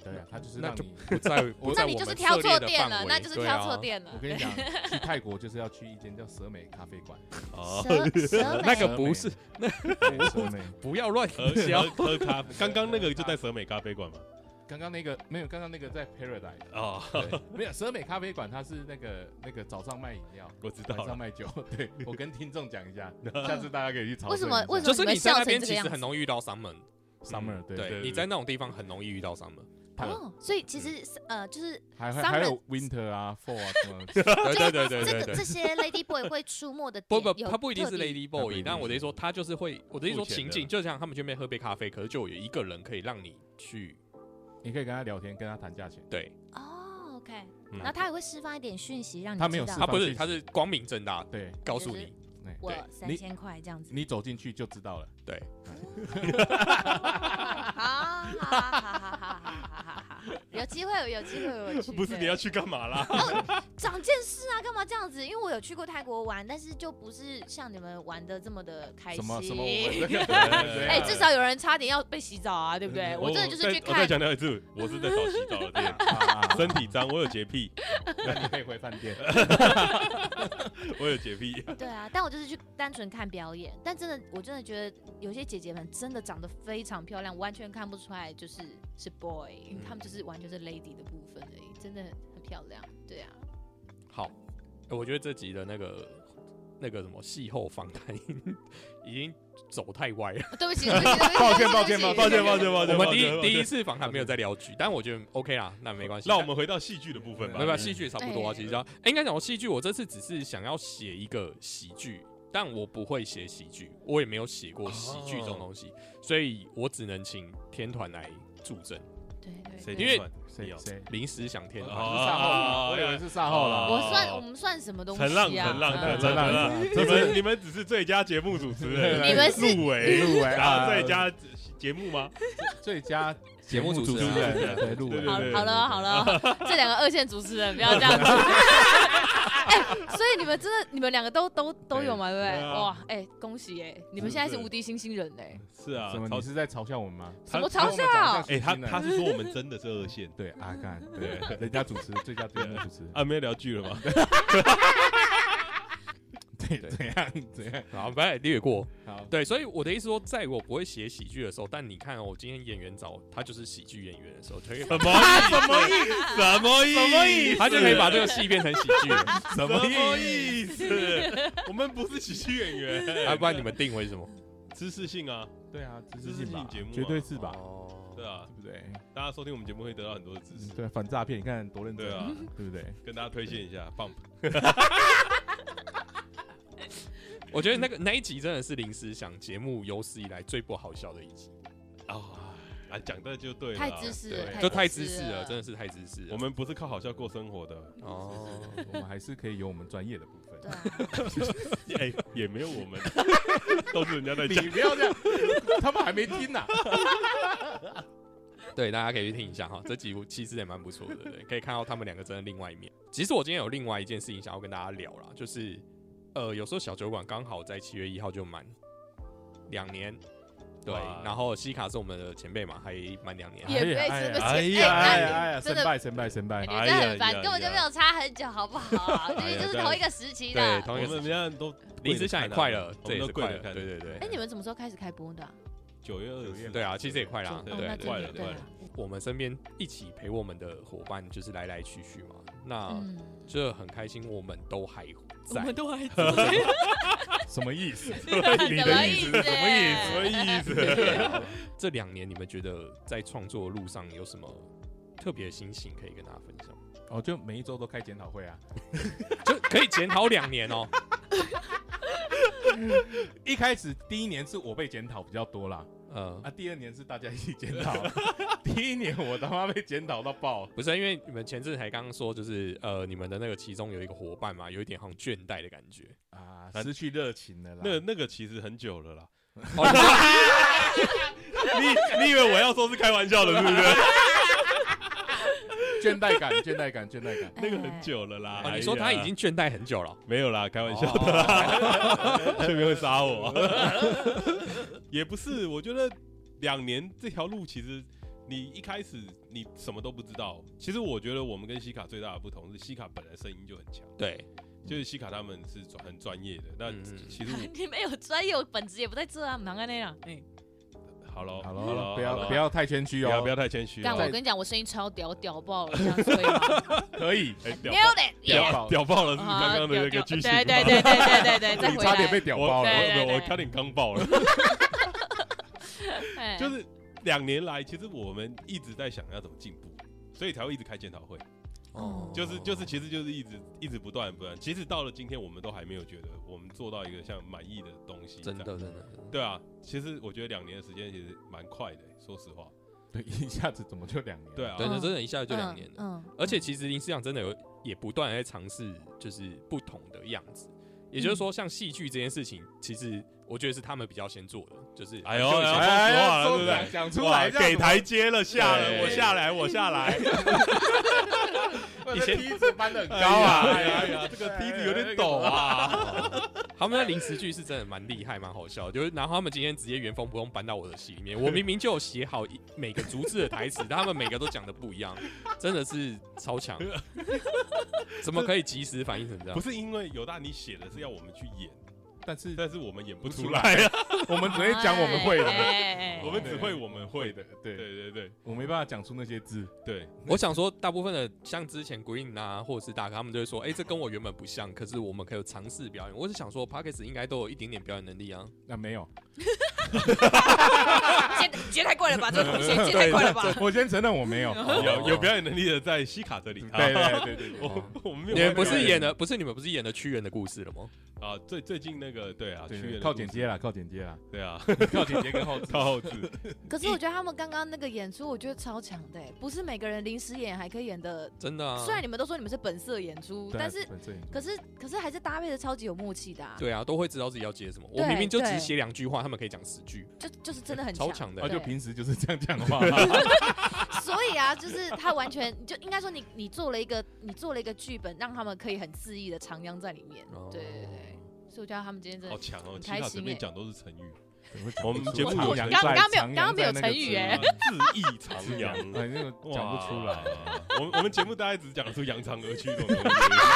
对啊，他就是那就让你不在不在那你我们就是挑涉猎的错店了， 范围那就是对挑错啊店了。 我跟你讲，去泰国就是要去一间叫蛇美咖啡馆， 哦， 蛇蛇那个美不是， 对蛇美。 不要乱喝营销。 喝喝咖啡，刚刚那个就在蛇美咖啡馆嘛。 刚刚那个没有，刚刚那个在 Paradise 哦， 对，没有蛇美咖啡馆，它是那个那个早上卖饮料， 我知道了。 晚上卖酒。对，我跟听众讲一下，下次大家可以去朝圣一下。 为什么为什么就是你在那边其实你们笑成这个样子很容易遇到 summer， Summer？对对，你在那种地方很容易遇到 summer。 哦，所以其实呃，就是还还 Summer 还有 Winter 啊 Fall 啊什么。 对对对对这对对。 个这些 Lady Boy 会出没的不不， 点有他不一定是特地 Lady 他不一 Boy， 定但我的意思说，他就是会，我的意思说付钱的情境，就像他们去那边喝杯咖啡，可是就有一个人可以让你去， 你可以跟他聊天，跟他谈价钱。 对， 哦，OK， 嗯然后他也会释放一点讯息让你他没有知道他不是， 释放讯息他是光明正大对， 告诉你， 对我对你三千块这样子。 你走进去就知道了。 对， 好，好，好，好，好，好，好，好，有机会，有机会，我去。 不是你要去干嘛啦？ 长见识啊，干嘛这样子？因为我有去过泰国玩，但是就不是像你们玩的这么的开心。 什么什么我们这个？ 哎，至少有人差点要被洗澡啊，对不对？我真的就是去我再看。 强调一次，我是在找洗澡的店， 啊身体脏，我有洁癖， 那你可以回饭店。 我有洁癖。 对啊，但我就是去单纯看表演，但真的，我真的觉得有些姐姐们真的长得非常漂亮，完全看不出来就是是 boy，因为她们就是完全是 lady 的部分而已，真的很漂亮。对啊， 好，欸我觉得这集的那个那个什么戏后访谈已经走太歪了。 对不起，对不起， 抱歉抱歉抱歉抱歉抱歉， 我们第一抱歉第一次访谈没有在聊剧，但我觉得 OK 啦，那没关系。 让我们回到戏剧的部分吧。 没有戏剧也差不多啊， 哎其实啊，欸应该讲戏剧，我这次只是想要写一个喜剧，但我不会写喜剧，我也没有写过喜剧这种东西，所以我只能请天团来助阵。 对对谁对。 因为团有谁谁？ 临时想天是团， 哦赛后，我以为是赛后了。 我算我们算什么东西啊？ 陈浪陈浪嗯陈浪陈浪， 嗯你们你们只是最佳节目主持人， 你们是入围入围啊啊， 最佳节目吗？ 最佳节目主持人人，对入围对。对好好了好了，这两个二线主持人不要这样子。哎，所以你们真的，你们两个都都都有嘛，对不对？ 对啊哇，哎，恭喜哎，你们现在是无敌星星人哎。 是啊， 什么？ 超你是在嘲笑我们吗？ 什么他嘲笑？ 哎，他他是说我们真的是二线对阿干，对，人家主持最佳节目主持人， 啊，没有聊剧了吗？ 对， 对怎样怎样？ 好，不要略过。 好， 对，所以我的意思说，在我不会写喜剧的时候，但你看哦，我今天演员找他就是喜剧演员的时候，就可以什么什么意思？什么意思？什么意思？ 他就可以把这个戏变成喜剧了。 什么意思？我们不是喜剧演员， 啊，不然你们定为什么？ 知识性啊， 对啊，知知识识性吧性节目啊绝对是吧？ 哦， 对啊， 对不对？ 大家收听我们节目会得到很多的知识， 对，反诈骗，你看多认真， 对啊， 对不对？ 跟大家推荐一下 Bump。 我觉得那个那一集真的是临时想节目有史以来最不好笑的一集， 啊，啊，讲的就对了， 太知识了， 对，就太知知识了，真的是太知识了。 我们不是靠好笑过生活的， 哦， 我们还是可以有我们专业的部分。 对啊， 哎，也没有我们，都是人家在讲你。不要这样，他们还没听呢。 对，大家可以去听一下哈，这集其实也蛮不错的，对，可以看到他们两个真的另外一面。其实我今天有另外一件事情想要跟大家聊啦，就是呃，有时候小酒馆刚好在七月一号就满两年。对哇， 然后西卡是我们的前辈嘛，还满两年。 也没什么钱， 哎呀哎哎那呀哎呀， 真的神拜神拜神拜哎，你哎真的很烦， 呀呀根本就没有差很久，好不好？ 哎呀这就是同一个时期对， 的。 同一个时期。 我们人家都临时想也快了，这也是快了。 我们都跪着看。 对对对哎，你们什么时候开始开播的啊？ 九月二十四， 对啊，其实也快啦。 对哦， 对对那真的快了快了对啊， 我们身边一起陪我们的伙伴就是来来去去嘛，那嗯， 这很开心，我们都还在。 都还什么意思？ 什么意思？ 什么意思？什么意思？ 这两年你们觉得在创作路上有什么特别的心情可以跟大家分享？ 哦，就每一周都开检讨会啊。 就可以检讨两年哦。 一开始第一年是我被检讨比较多啦， 呃， 啊，第二年是大家一起检讨。第一年我他妈被检讨到爆。 不是，因为你们前阵才刚刚说，就是呃，你们的那个其中有一个伙伴嘛，有一点好像倦怠的感觉。 啊，失去热情了啦。 那那个其实很久了啦。 哦， 你你以为我要说是开玩笑的，是不是？ 倦怠感，倦怠感，倦怠感。 那个很久了啦。 哦你说他已经倦怠很久了。 没有啦，开玩笑的啦，顺便会杀我。也不是，我觉得两年这条路其实你一开始你什么都不知道。其实我觉得我们跟西卡最大的不同是，西卡本来声音就很强， 对， 就是西卡他们是很专业的。那其实我你们有专业，我本质也不在这啊，忙啊那样。哎， 好了好好了， 不要不要太谦虚哦， 不要不要太谦虚。 但我跟你讲，我声音超屌，屌爆了，这样可以吗？ 可以， 屌屌屌爆了是刚刚的那个剧情， 对对对对对对对，再回来， 你差点被屌爆了， 我我差点刚爆了。就是两年来，其实我们一直在想要怎么进步，所以才会一直开检讨会。哦，就是就是，其实就是一直一直不断不断。其实到了今天，我们都还没有觉得我们做到一个像满意的东西。 真的真的。 对啊，其实我觉得两年的时间其实蛮快的，说实话。 对，一下子怎么就两年？ 对啊， 对，真的，一下就两年了。嗯，而且其实林思阳真的有也不断在尝试，就是不同的样子。也就是说，像戏剧这件事情，其实我觉得是他们比较先做的，就是哎呦，说实话了，对不对？ 讲出来， 给台阶了，下了，我下来，我下来。 以前梯子搬得很高啊， 哎呀呀，这个梯子有点陡啊。 他们的临时剧是真的蛮厉害，蛮好笑。就是然后他们今天直接原封不动搬到我的戏里面，我明明就有写好每个逐字的台词，但他们每个都讲的不一样，真的是超强。怎么可以及时反应成这样？ 不是因为有大你写的是要我们去演。但是但是我们演不出来啊， 我们只会讲我们会的， 我们只会我们会的，对对对对， 我没办法讲出那些字。 对， 我想说，大部分的像之前 Green 啊，或者是大哥，他们就会说，哎，这跟我原本不像，可是我们可以尝试表演。我是想说 Podcast 应该都有一点点表演能力啊。 那没有， 接接太快了吧，这个同学接太快了吧。 我先承认我没有， 有有表演能力的在西卡这里。 对对对对， 我我们你们不是演的，不是你们不是演的屈原的故事了吗？ 啊，最最近那个对啊，屈原靠剪接啦，靠剪接啦， 对啊， 靠剪接跟后靠后置。 可是我觉得他们刚刚那个演出，我觉得超强的，不是每个人临时演还可以演的， 真的啊。 虽然你们都说你们是本色演出，但是可是可是还是搭配的超级有默契的。 对啊，都会知道自己要接什么。我明明就只写两句话，他们可以讲十句， 就就是真的很超强的。 而就平时就是这样讲话。 所以啊，就是他完全就应该说你你做了一个你做了一个剧本，让他们可以很恣意的徜徉在里面。对对对。所以我觉得他们今天真的好强哦！西卡这边讲都是成语， 我们节目有刚刚刚没有刚刚没有成语哎， 恣意徜徉， 哎，那个讲不出来。 我我们节目大概只讲出扬长而去这种东西，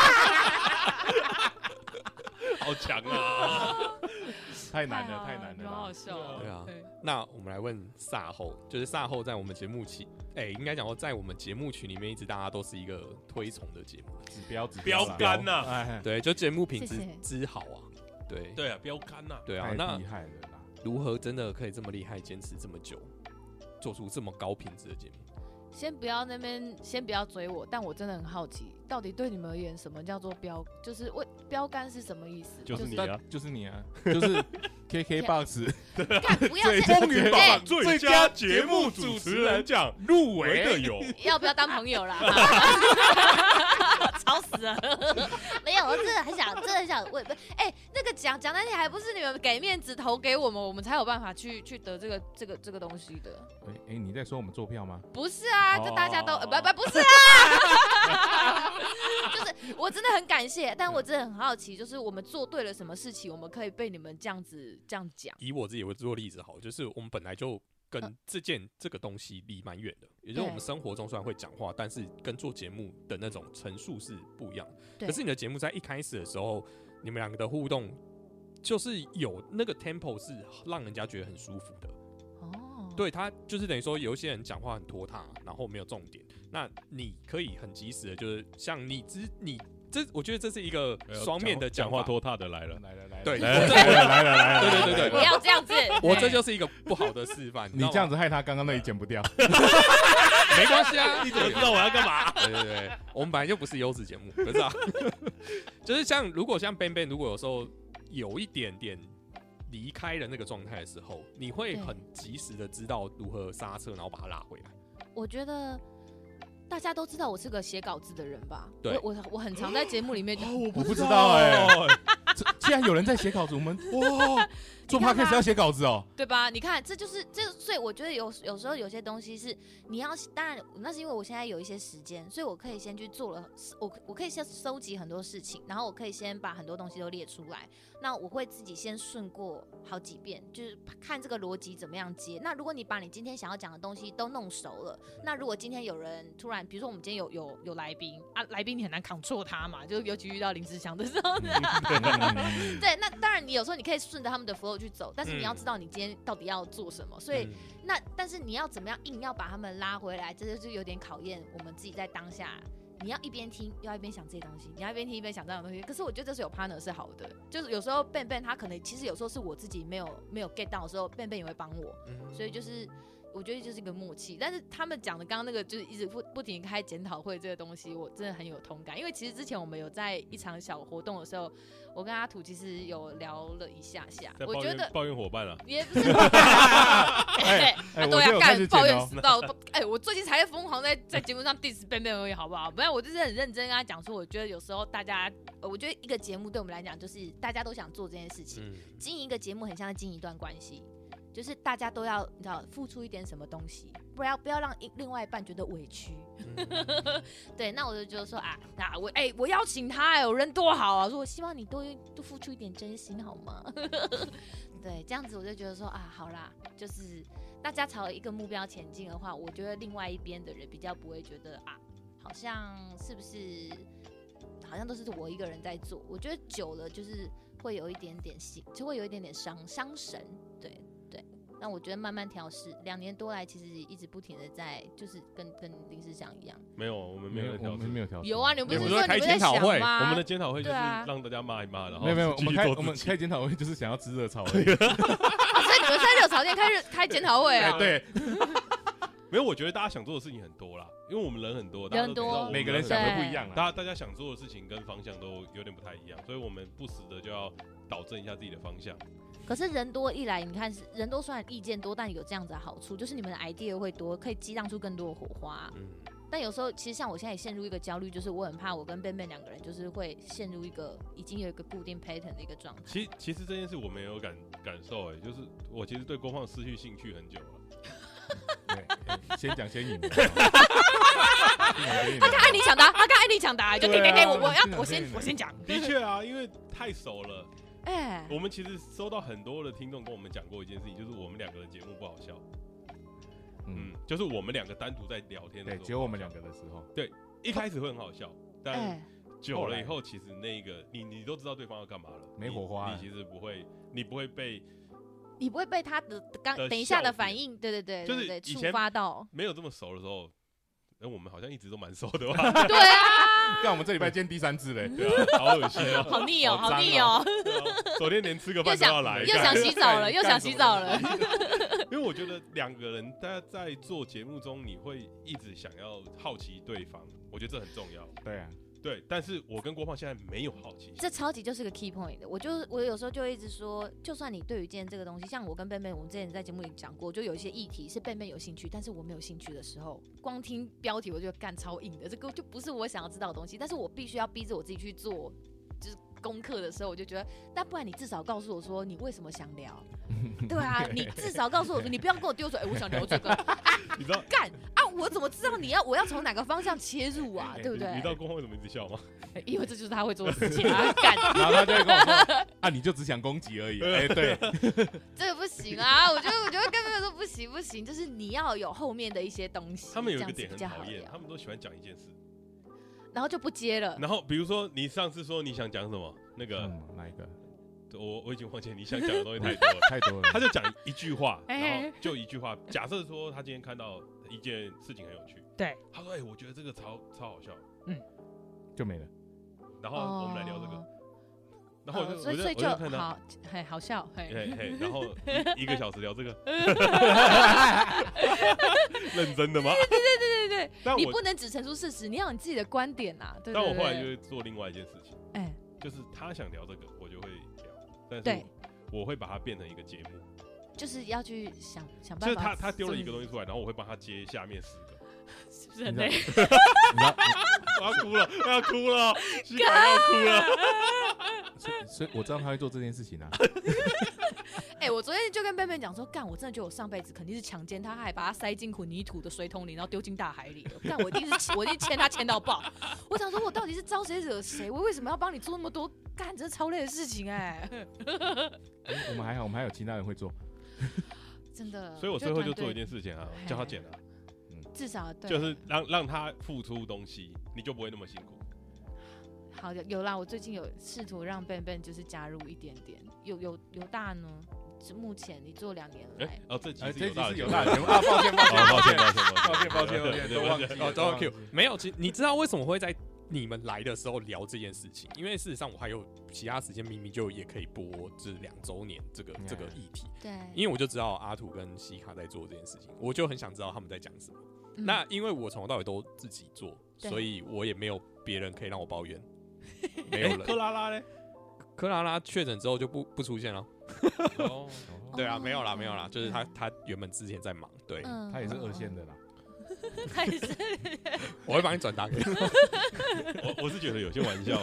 好强啊！ 太难了，太难了， 好好笑。 对啊，那我们来问萨后，就是萨后在我们节目期，哎，应该讲说在我们节目群里面，一直大家都是一个推崇的节目， 指标指标杆呐， 对，就节目品质之好啊。对对啊，标杆呐， 对啊，那厉害了啦！ 如何真的可以这么厉害，坚持这么久，做出这么高品质的节目？ 先不要那边，先不要追我，但我真的很好奇，到底对你们而言，什么叫做标？就是为标杆是什么意思？ 就是你啊，就是你啊，就是 K K box 干不要风云榜最佳节目主持人奖入围的有， 要不要当朋友啦？吵死了！没有，我真的很想，真的很想问，哎、欸，那个奖奖那天还不是你们给面子投给我们，我们才有办法去去得这个这个这个东西的。 哎、欸欸，你在说我们做票吗？ 不是啊，就大家都、哦、呃、不不不是啊，就是我真的很感谢，但我真的很好奇，就是我们做对了什么事情，我们可以被你们这样子这样讲。 以我自己为做例子好，就是我们本来就跟这件、呃、这个东西离蛮远的，也就是我们生活中虽然会讲话，但是跟做节目的那种陈述是不一样的。可是你的节目在一开始的时候，你们两个的互动就是有那个 tempo 是让人家觉得很舒服的。哦，对，他就是等于说有一些人讲话很拖沓，然后没有重点，那你可以很及时的，就是像你之你。这我觉得这是一个双面的讲话拖沉的来了， 来了来了， 对， 来了来了来了， 对对对对， 不要这样子， 我这就是一个不好的示范。 你这样子害他刚刚那里剪不掉， 没关系啊， 你怎么知道我要干嘛？ 对对对，我们本来就不是优质节目，不是啊，就是像如果像 Ben Ben， 如果有时候有一点点离开了那个状态的时候，你会很及时的知道如何刹车，然后把它拉回来。 我觉得。大家都知道我是个写稿子的人吧？ 对， 我我我很常在节目里面就、 哦、我不知道哎、欸， 既然有人在写稿子，我们哇，做 podcast 要写稿子哦， 对吧？你看，这就是这，所以我觉得有有时候有些东西是你要，当然那是因为我现在有一些时间，所以我可以先去做了，我我可以先收集很多事情，然后我可以先把很多东西都列出来。那我会自己先顺过好几遍，就是看这个逻辑怎么样接。那如果你把你今天想要讲的东西都弄熟了，那如果今天有人突然，比如说我们今天有有有来宾啊，来宾你很难 control 他嘛，就尤其遇到临时想的时候呢。对，那当然你有时候你可以顺着他们的 flow 去走，但是你要知道你今天到底要做什么。所以、嗯、那但是你要怎么样硬要把他们拉回来，这就是有点考验我们自己在当下。你要一边听，又要一边想这些东西；你要一边听一边想这样的东西。可是我觉得这是有 partner 是好的，就是有时候 Ben Ben 他可能其实有时候是我自己没有没有 get 到的时候 ，Ben Ben 也会帮我，嗯、所以就是我觉得就是一个默契。但是他们讲的刚刚那个就是一直不不停开检讨会这个东西，我真的很有同感。因为其实之前我们有在一场小活动的时候，我跟阿土其实有聊了一下下，我觉得抱怨伙伴了， 也不是，哎哎， 对啊，干抱怨死到，哎，我最近才疯狂在在节目上 diss Ben Ben 而已，好不好？不然我就是很认真跟他讲说，我觉得有时候大家，我觉得一个节目对我们来讲，就是大家都想做这件事情，经营一个节目很像经营一段关系。就是大家都要你知道付出一点什么东西，不要不要让另外一半觉得委屈。嗯、对，那我就觉得说啊，那我哎、欸、我邀请他哎、欸，我人多好啊，说我希望你多多付出一点真心好吗？对，这样子我就觉得说啊，好啦，就是大家朝一个目标前进的话，我觉得另外一边的人比较不会觉得啊，好像是不是好像都是我一个人在做。我觉得久了就是会有一点点心，就会有一点点伤伤神，对。那我觉得慢慢调试，两年多来其实一直不停的在，就是跟跟临时想一样。 没有，我们没有调试， 没有调试。 有啊，你们不是说开检讨会吗？ 我们的检讨会就是让大家骂一骂，然后没有没有，我们开我们开检讨会就是想要吃热炒而已。 所以你们在热炒店开开检讨会啊？ 对。没有，我觉得大家想做的事情很多啦，因为我们人很多， 人多， 每个人想的不一样啦。 大家大家想做的事情跟方向都有点不太一样，所以我们不时的就要导正一下自己的方向。 可是人多一来，你看人多虽然意见多，但有这样子的好处，就是你们的 idea 会多，可以激荡出更多的火花。嗯、但有时候，其实像我现在也陷入一个焦虑，就是我很怕我跟 Ben Ben 两个人就是会陷入一个已经有一个固定 pattern 的一个状态。 其其实这件事我没有感感受，哎，就是我其实对郭放失去兴趣很久了。 对，先讲先赢。 他看艾妮抢答，他看艾妮抢答，就给给给我，我要我先我先讲。 的确啊，因为太熟了。 哎、欸， 我们其实收到很多的听众跟我们讲过一件事情，就是我们两个的节目不好笑。嗯，就是我们两个单独在聊天的时候， 对，只有我们两个的时候， 对，一开始会很好笑，但久了以后，其实那个你你都知道对方要干嘛了， 没火花、欸你，你其实不会，你不会被。 你不会被他的刚等一下的反应，对对对， 就是以前触发到没有这么熟的时候，哎，我们好像一直都蛮熟的吧？ 对啊， 干我们这礼拜见第三次嘞， 对啊，好恶心哦， 好腻哦，好腻哦。 昨天连吃个饭都要来， 又想洗澡了，又想洗澡了。 因为我觉得两个人大家在做节目中，你会一直想要好奇对方，我觉得这很重要。 对啊。 对，但是我跟郭胖现在没有好奇， 这超级就是个 key point 的。我就我有时候就会一直说，就算你对于今天这个东西，像我跟Ben Ben，我们之前在节目里讲过，就有一些议题是Ben Ben有兴趣，但是我没有兴趣的时候，光听标题我就干超硬的，这个就不是我想要知道的东西，但是我必须要逼着我自己去做，就是功课的时候，我就觉得，那不然你至少告诉我说你为什么想聊，对啊，你至少告诉我说，你不要跟我丢说，哎、欸，我想聊这个，啊、 你知道干啊，我怎么知道你要我要从哪个方向切入啊，对不对？ 你知道郭胖为什么一直笑吗？ 因为这就是他会做的事情啊，干， 然后他就会跟我说，啊，你就只想攻击而已，哎、欸，对， 这个不行啊，我觉得我觉得根本说不行不行，就是你要有后面的一些东西。 他们有一个点很讨厌，他们都喜欢讲一件事。 然后就不接了。 然后比如说你上次说你想讲什么，那个、 嗯、哪一个？ 我我已经忘记你想讲的东西太多了， 太多了。 他就讲一句话，然后就一句话。假设说他今天看到一件事情很有趣， 对， 他说：“哎、欸，我觉得这个超超好笑。”嗯， 就没了。 然后我们来聊这个，哦、然后我就、 呃、所以所以就好，嘿，好笑，嘿嘿嘿，然后 一, 一个小时聊这个，认真的吗？ 对对对对对， 但你不能只陈述事实，你要有你自己的观点呐、啊。对对对。 但我后来就会做另外一件事情，哎、 欸， 就是他想聊这个，我就会聊，但是我会把它变成一个节目， 就是要去想想办法。 就是他他丢了一个东西出来，然后我会帮他接下面十个。 是不是很累？ 我要哭了，我要哭了，膝盖要哭了。 所以， 所以我知道他会做这件事情啊。 哎、欸，我昨天就跟贝贝讲说，干，我真的觉得我上辈子肯定是强奸他，他还把他塞进混凝土的水桶里，然后丢进大海里了。干，我一定是我一定牵他牵到爆。我想说，我到底是招谁惹谁？我为什么要帮你做那么多干这超累的事情、欸？哎、 欸，我们还好，我们还有其他人会做。 真的。 所以我最后就做一件事情啊，叫他剪啊， 嗯，至少对， 就是让让他付出东西，你就不会那么辛苦。 好的，有啦，我最近有试图让 Ben Ben 就是加入一点点，有有有大呢。目前你做两年来， 欸、哦，这集是有大的有大的节目啊，抱歉抱歉抱歉抱歉抱歉抱歉抱歉，都忘记哦，都 Q 没有。其你知道为什么会在你们来的时候聊这件事情？因为事实上我还有其他时间，明明就也可以播这两周年这个这个议题。 对， 因为我就知道阿土跟西卡在做这件事情，我就很想知道他们在讲什么。嗯、那因为我从头到尾都自己做，所以我也没有别人可以让我抱怨。没有人。 克拉拉嘞？ 克拉拉确诊之后就不不出现了。 哦， 对啊，没有啦，没有啦，就是他他原本之前在忙，对， 嗯、 他也是二线的啦。 他也是， 我会帮你转达给他。 我我是觉得有些玩笑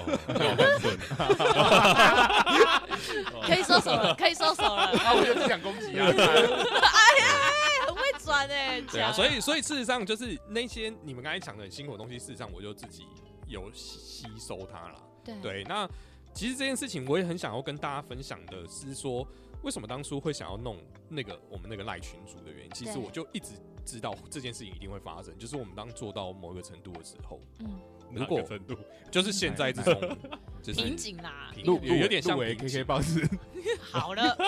可以收手了，可以收手了。 啊，我就只想攻击啊！ 哎呀，很会转哎。 对啊，所以所以事实上就是那些你们刚才讲的很辛苦的东西，事实上我就自己有吸收它了。 对对，那其实这件事情我也很想要跟大家分享的是说，为什么当初会想要弄那个我们那个赖群组的原因，其实我就一直知道这件事情一定会发生，就是我们当做到某一个程度的时候，嗯，如果程度就是现在这种就是瓶颈啦， 有有点像 K K box。 好了，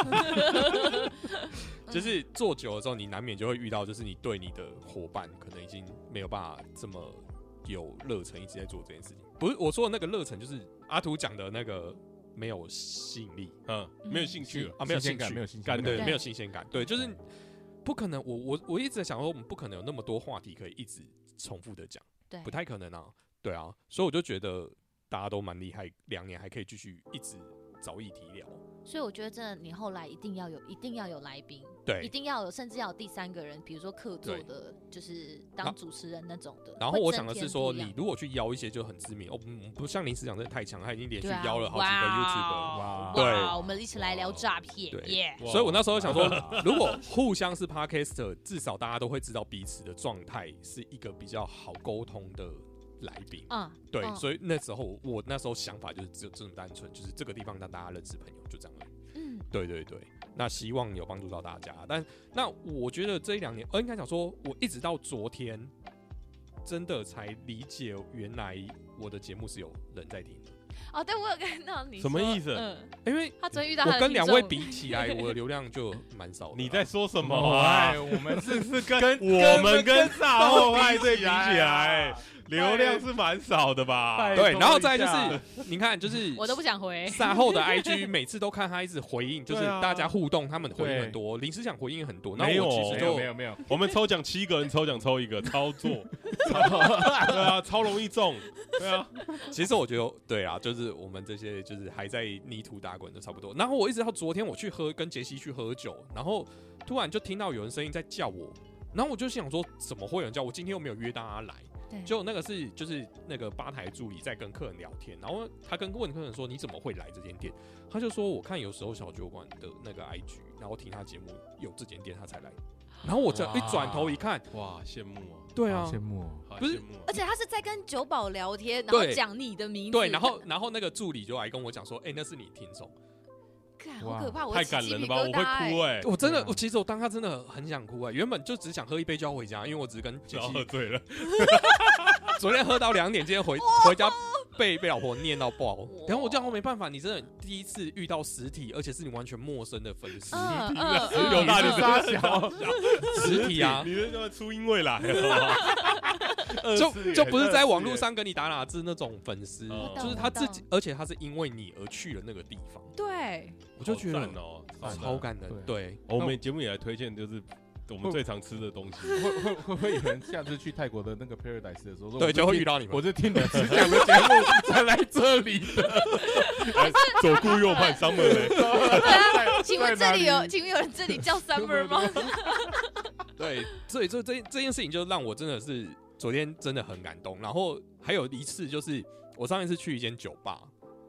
就是做久了之后，你难免就会遇到，就是你对你的伙伴可能已经没有办法这么有热忱一直在做这件事情。不是我说的那个热忱，就是阿图讲的那个没有吸引力， 嗯，没有兴趣了啊，没有兴趣， 没有新鲜感， 对，没有新鲜感，对，就是不可能。我我我一直在想说，我们不可能有那么多话题可以一直重复的讲， 对， 不太可能啊，对啊，所以我就觉得大家都蛮厉害，两年还可以继续一直找议题聊。 所以我觉得真的，你后来一定要有，一定要有来宾， 对， 一定要有，甚至要有第三个人，比如说客座的，就是当主持人那种的。 然后我想的是说，你如果去邀一些就很知名，哦，不像临时讲真的太强，他已经连续邀了好几个 YouTuber， 哇， 对， 我们一起来聊诈骗， 对，所以我那时候想说，如果互相是 Podcaster， 至少大家都会知道彼此的状态是一个比较好沟通的来宾，嗯，对，嗯、所以那时候我那时候想法就是只有这么单纯，就是这个地方让大家认识朋友，就这样而已。嗯，对对对，那希望有帮助到大家。但那我觉得这一两年，呃，应该讲说，我一直到昨天，真的才理解原来我的节目是有人在听的。 哦，对，我有看到你什么意思？ 嗯， 因为他昨天遇到他的我跟两位比起来，我的流量就蛮少的。 你在说什么啊？ 哎，我们是是跟我们跟大后派对比起来。流量是蛮少的吧？ 对，然后再来就是，你看，就是我都不想回赛后的 I G， 每次都看他一直回应，就是大家互动，他们回应很多，临时想回应很多。 没有， 其实就没有没有， 我们抽奖七个人，抽奖抽一个，操作，对啊，超容易中，对啊。 其实我觉得，对啊，就是我们这些就是还在泥土打滚的差不多。然后我一直到昨天我去喝，跟杰西去喝酒，然后突然就听到有人声音在叫我，然后我就想说，怎么会有人叫我？今天又没有约大家来。就那个是就是那个吧台助理在跟客人聊天，然后他跟问客人说你怎么会来这间店？他就说我看有时候小酒馆的那个 I G， 然后听他节目有这间店他才来。然后我这一转头一看， 哇，羡慕啊！ 对啊， 羡慕， 不是， 而且他是在跟酒保聊天，然后讲你的名字， 对，然后然后那个助理就来跟我讲说，哎，那是你听众。 好可怕！我太感人了吧！我会哭哎、欸！ 我真的，我其实我当他真的很想哭哎、欸。原本就只想喝一杯就要回家，因为我只是跟杰西喝醉了。 昨天喝到两点，今天回回家被被老婆念到爆。然后我这样没办法，你真的第一次遇到实体，而且是你完全陌生的粉丝， 嗯嗯、有大就大小实体啊！ 你是说初音未来？ 就就不是在网络上跟你打打字那种粉丝，就是他自己，而且他是因为你而去了那个地方。 对， 我就觉得哦， 超感人。对， 我们节目也来推荐，就是我们最常吃的东西。 会会会不会有人下次去泰国的那个 Paradise 的时候， 对，就会遇到你们。 我是听你吃讲的节目才来这里的。 左顾右盼 ，Summer 嘞。 对啊，请问这里有，请问有人这里叫 Summer 吗？ 对，所以这这这件事情就让我真的是昨天真的很感动。然后还有一次就是我上一次去一间酒吧。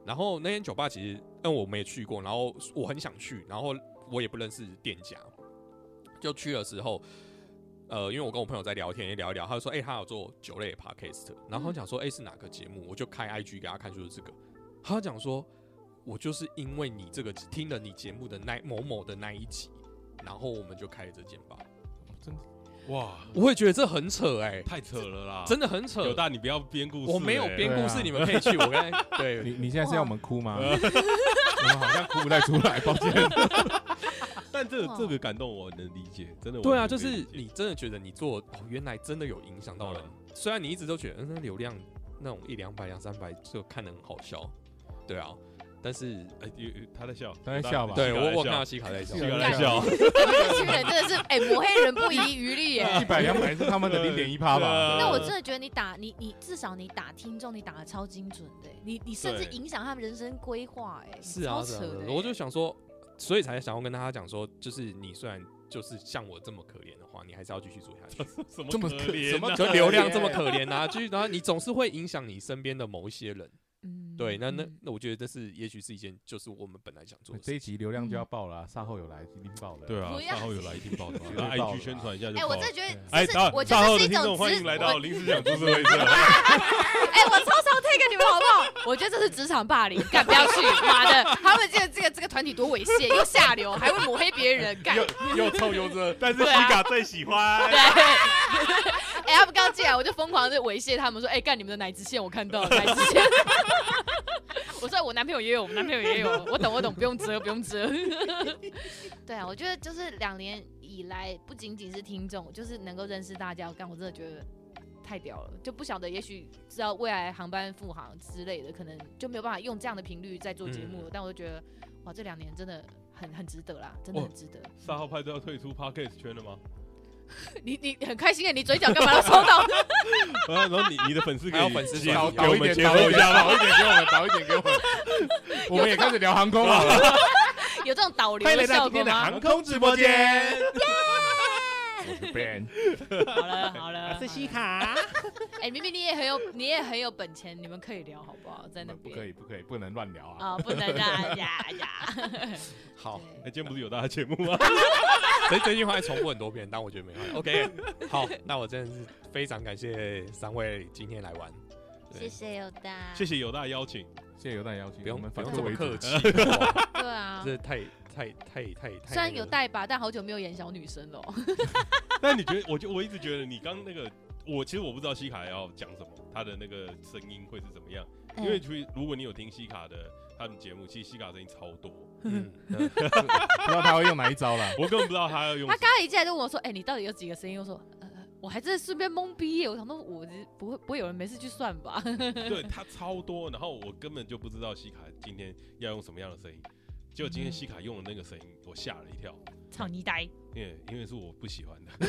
然后那间酒吧其实，嗯，我没去过，然后我很想去，然后我也不认识店家，就去的时候，呃，因为我跟我朋友在聊天，聊一聊，他就说，哎、欸，他有做酒类的 podcast， 然后他讲说，哎、欸，是哪个节目？我就开 I G 给他看，就是这个。他讲说，我就是因为你这个听了你节目的那某某的那一集，然后我们就开了这间吧。 真的。 哇， 我会觉得这很扯哎、欸， 太扯了啦， 真的很扯。 有大你不要编故事、欸， 我没有编故事，你们可以去。我刚才对你你现在是要我们哭吗？我们好像哭不太出来，抱歉。 但这个这个感动我能理解，真的。 对啊，就是你真的觉得你做，哦，原来真的有影响到人。 嗯、 虽然你一直都觉得，嗯，那流量那种一两百、两三百，就看得很好笑，对啊。但是， 哎、欸，他在笑， 他在笑吧？ 对我，我看到西卡在笑， 西卡在笑。 这群人真的是，哎、欸，抹黑人不遗余力耶。 一百两百是他们的零点一趴吧？ 那我真的觉得你打你你至少你打听众，你打的超精准的，你你甚至影响他们人生规划，哎， 是啊， 超扯的。 我就想说，所以才想要跟大家讲说，就是你虽然就是像我这么可怜的话，你还是要继续做下去。 什么可怜、啊？ 什么就流量这么可怜啊？就是然后你总是会影响你身边的某一些人。 嗯， 对，那那那我觉得这是也许是一件就是我们本来想做的事。 这一集流量就要爆了、啊，赛后有来一定爆的。 对啊，赛后有来一定爆的。那 I G 宣传一下就。 哎、欸，我真的觉得， 哎， 我觉得是一种欢迎来到临时想故事会社。 哎，我超超 take 你们好不好？我觉得这是职场霸凌，干不要去，妈的！他们这个这个这个团体多猥亵，又下流，还会抹黑别人，干又又臭又热，但是西卡最喜欢。 对。哎、欸，他们刚进来，我就疯狂的猥亵他们，说：“哎、欸，干你们的奶子线，我看到了奶子线。”我说：“我男朋友也有，我男朋友也有，我懂，我懂，不用遮，不用遮。”对啊，我觉得就是两年以来，不仅仅是听众，就是能够认识大家，干我真的觉得太屌了。就不晓得，也许知道未来航班复航之类的，可能就没有办法用这样的频率在做节目了。嗯、但我就觉得，哇，这两年真的很很值得啦，真的很值得。 三号派对要退出 Podcast 圈了吗？ 你你很开心耶，你嘴角干嘛都收到？ 然后你你的粉丝可以粉丝导导一点，导一点，导一点给我们，导一点给我们。我们也开始聊航空好了。 有这种导流的效果吗？ 航空直播间。 我是 Ben。 好了好了， 我是西卡。 哎，明明你也很有，你也很有本钱，你们可以聊好不好？在那边不可以，不可以，不能乱聊啊！ 啊，不能啊呀呀！ 好， 哎，今天不是有大家节目吗？ 所以这句话还重复很多遍，但我觉得没关系。OK， 好，那我真的是非常感谢三位今天来玩。 谢谢有大， 谢谢有大邀请， 谢谢有大邀请， 不用我们不用这么客气。 对啊， 这太太太太太。 虽然有带吧，但好久没有演小女生了。 但你觉得，我就我一直觉得你刚那个，我其实我不知道西卡要讲什么，他的那个声音会是怎么样。因为其实如果你有听西卡的他们节目，其实西卡声音超多，嗯， 不知道他会用哪一招啦。 我根本不知道他要用。 他刚刚一进来就问我说：“哎、欸，你到底有几个声音？”我说：“呃，我还真的顺便懵逼耶。”我想说，我不会不会有人没事去算吧？ 对他超多，然后我根本就不知道西卡今天要用什么样的声音。结果今天西卡用的那个声音，我吓了一跳。 操你呆！ 因为因为是我不喜欢的。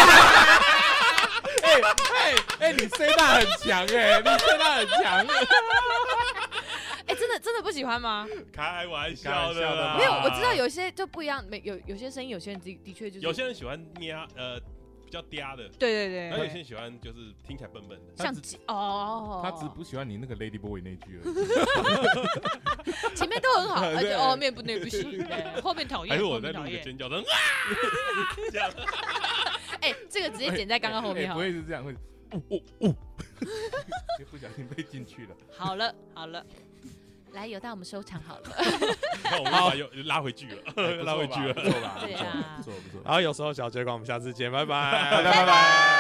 哎哎哎，你声大很强哎，你声大很强。 哎、欸，真的真的不喜欢吗？ 开玩笑的啦， 没有，我知道有些就不一样，没有有些声音，有些人的的确就是有些人喜欢嗲呃比较嗲的， 对对对， 还有些人喜欢就是听起来笨笨的， 像哦， 他只不喜欢你那个 Lady Boy 那句而已， 前面都很好，而且后面不那不行，后面讨厌， 还是我在录个尖叫声，这样， 哎、欸，这个直接剪在刚刚后面好， 不会是这样，会呜呜呜，不小心被进去了， 好了好了。来，有带我们收场好了。 那我们把又拉回剧了，拉回剧了， 不错吧？ 对啊， 不错不错。 然后有时候小结果，我们下次见，拜拜， 拜拜。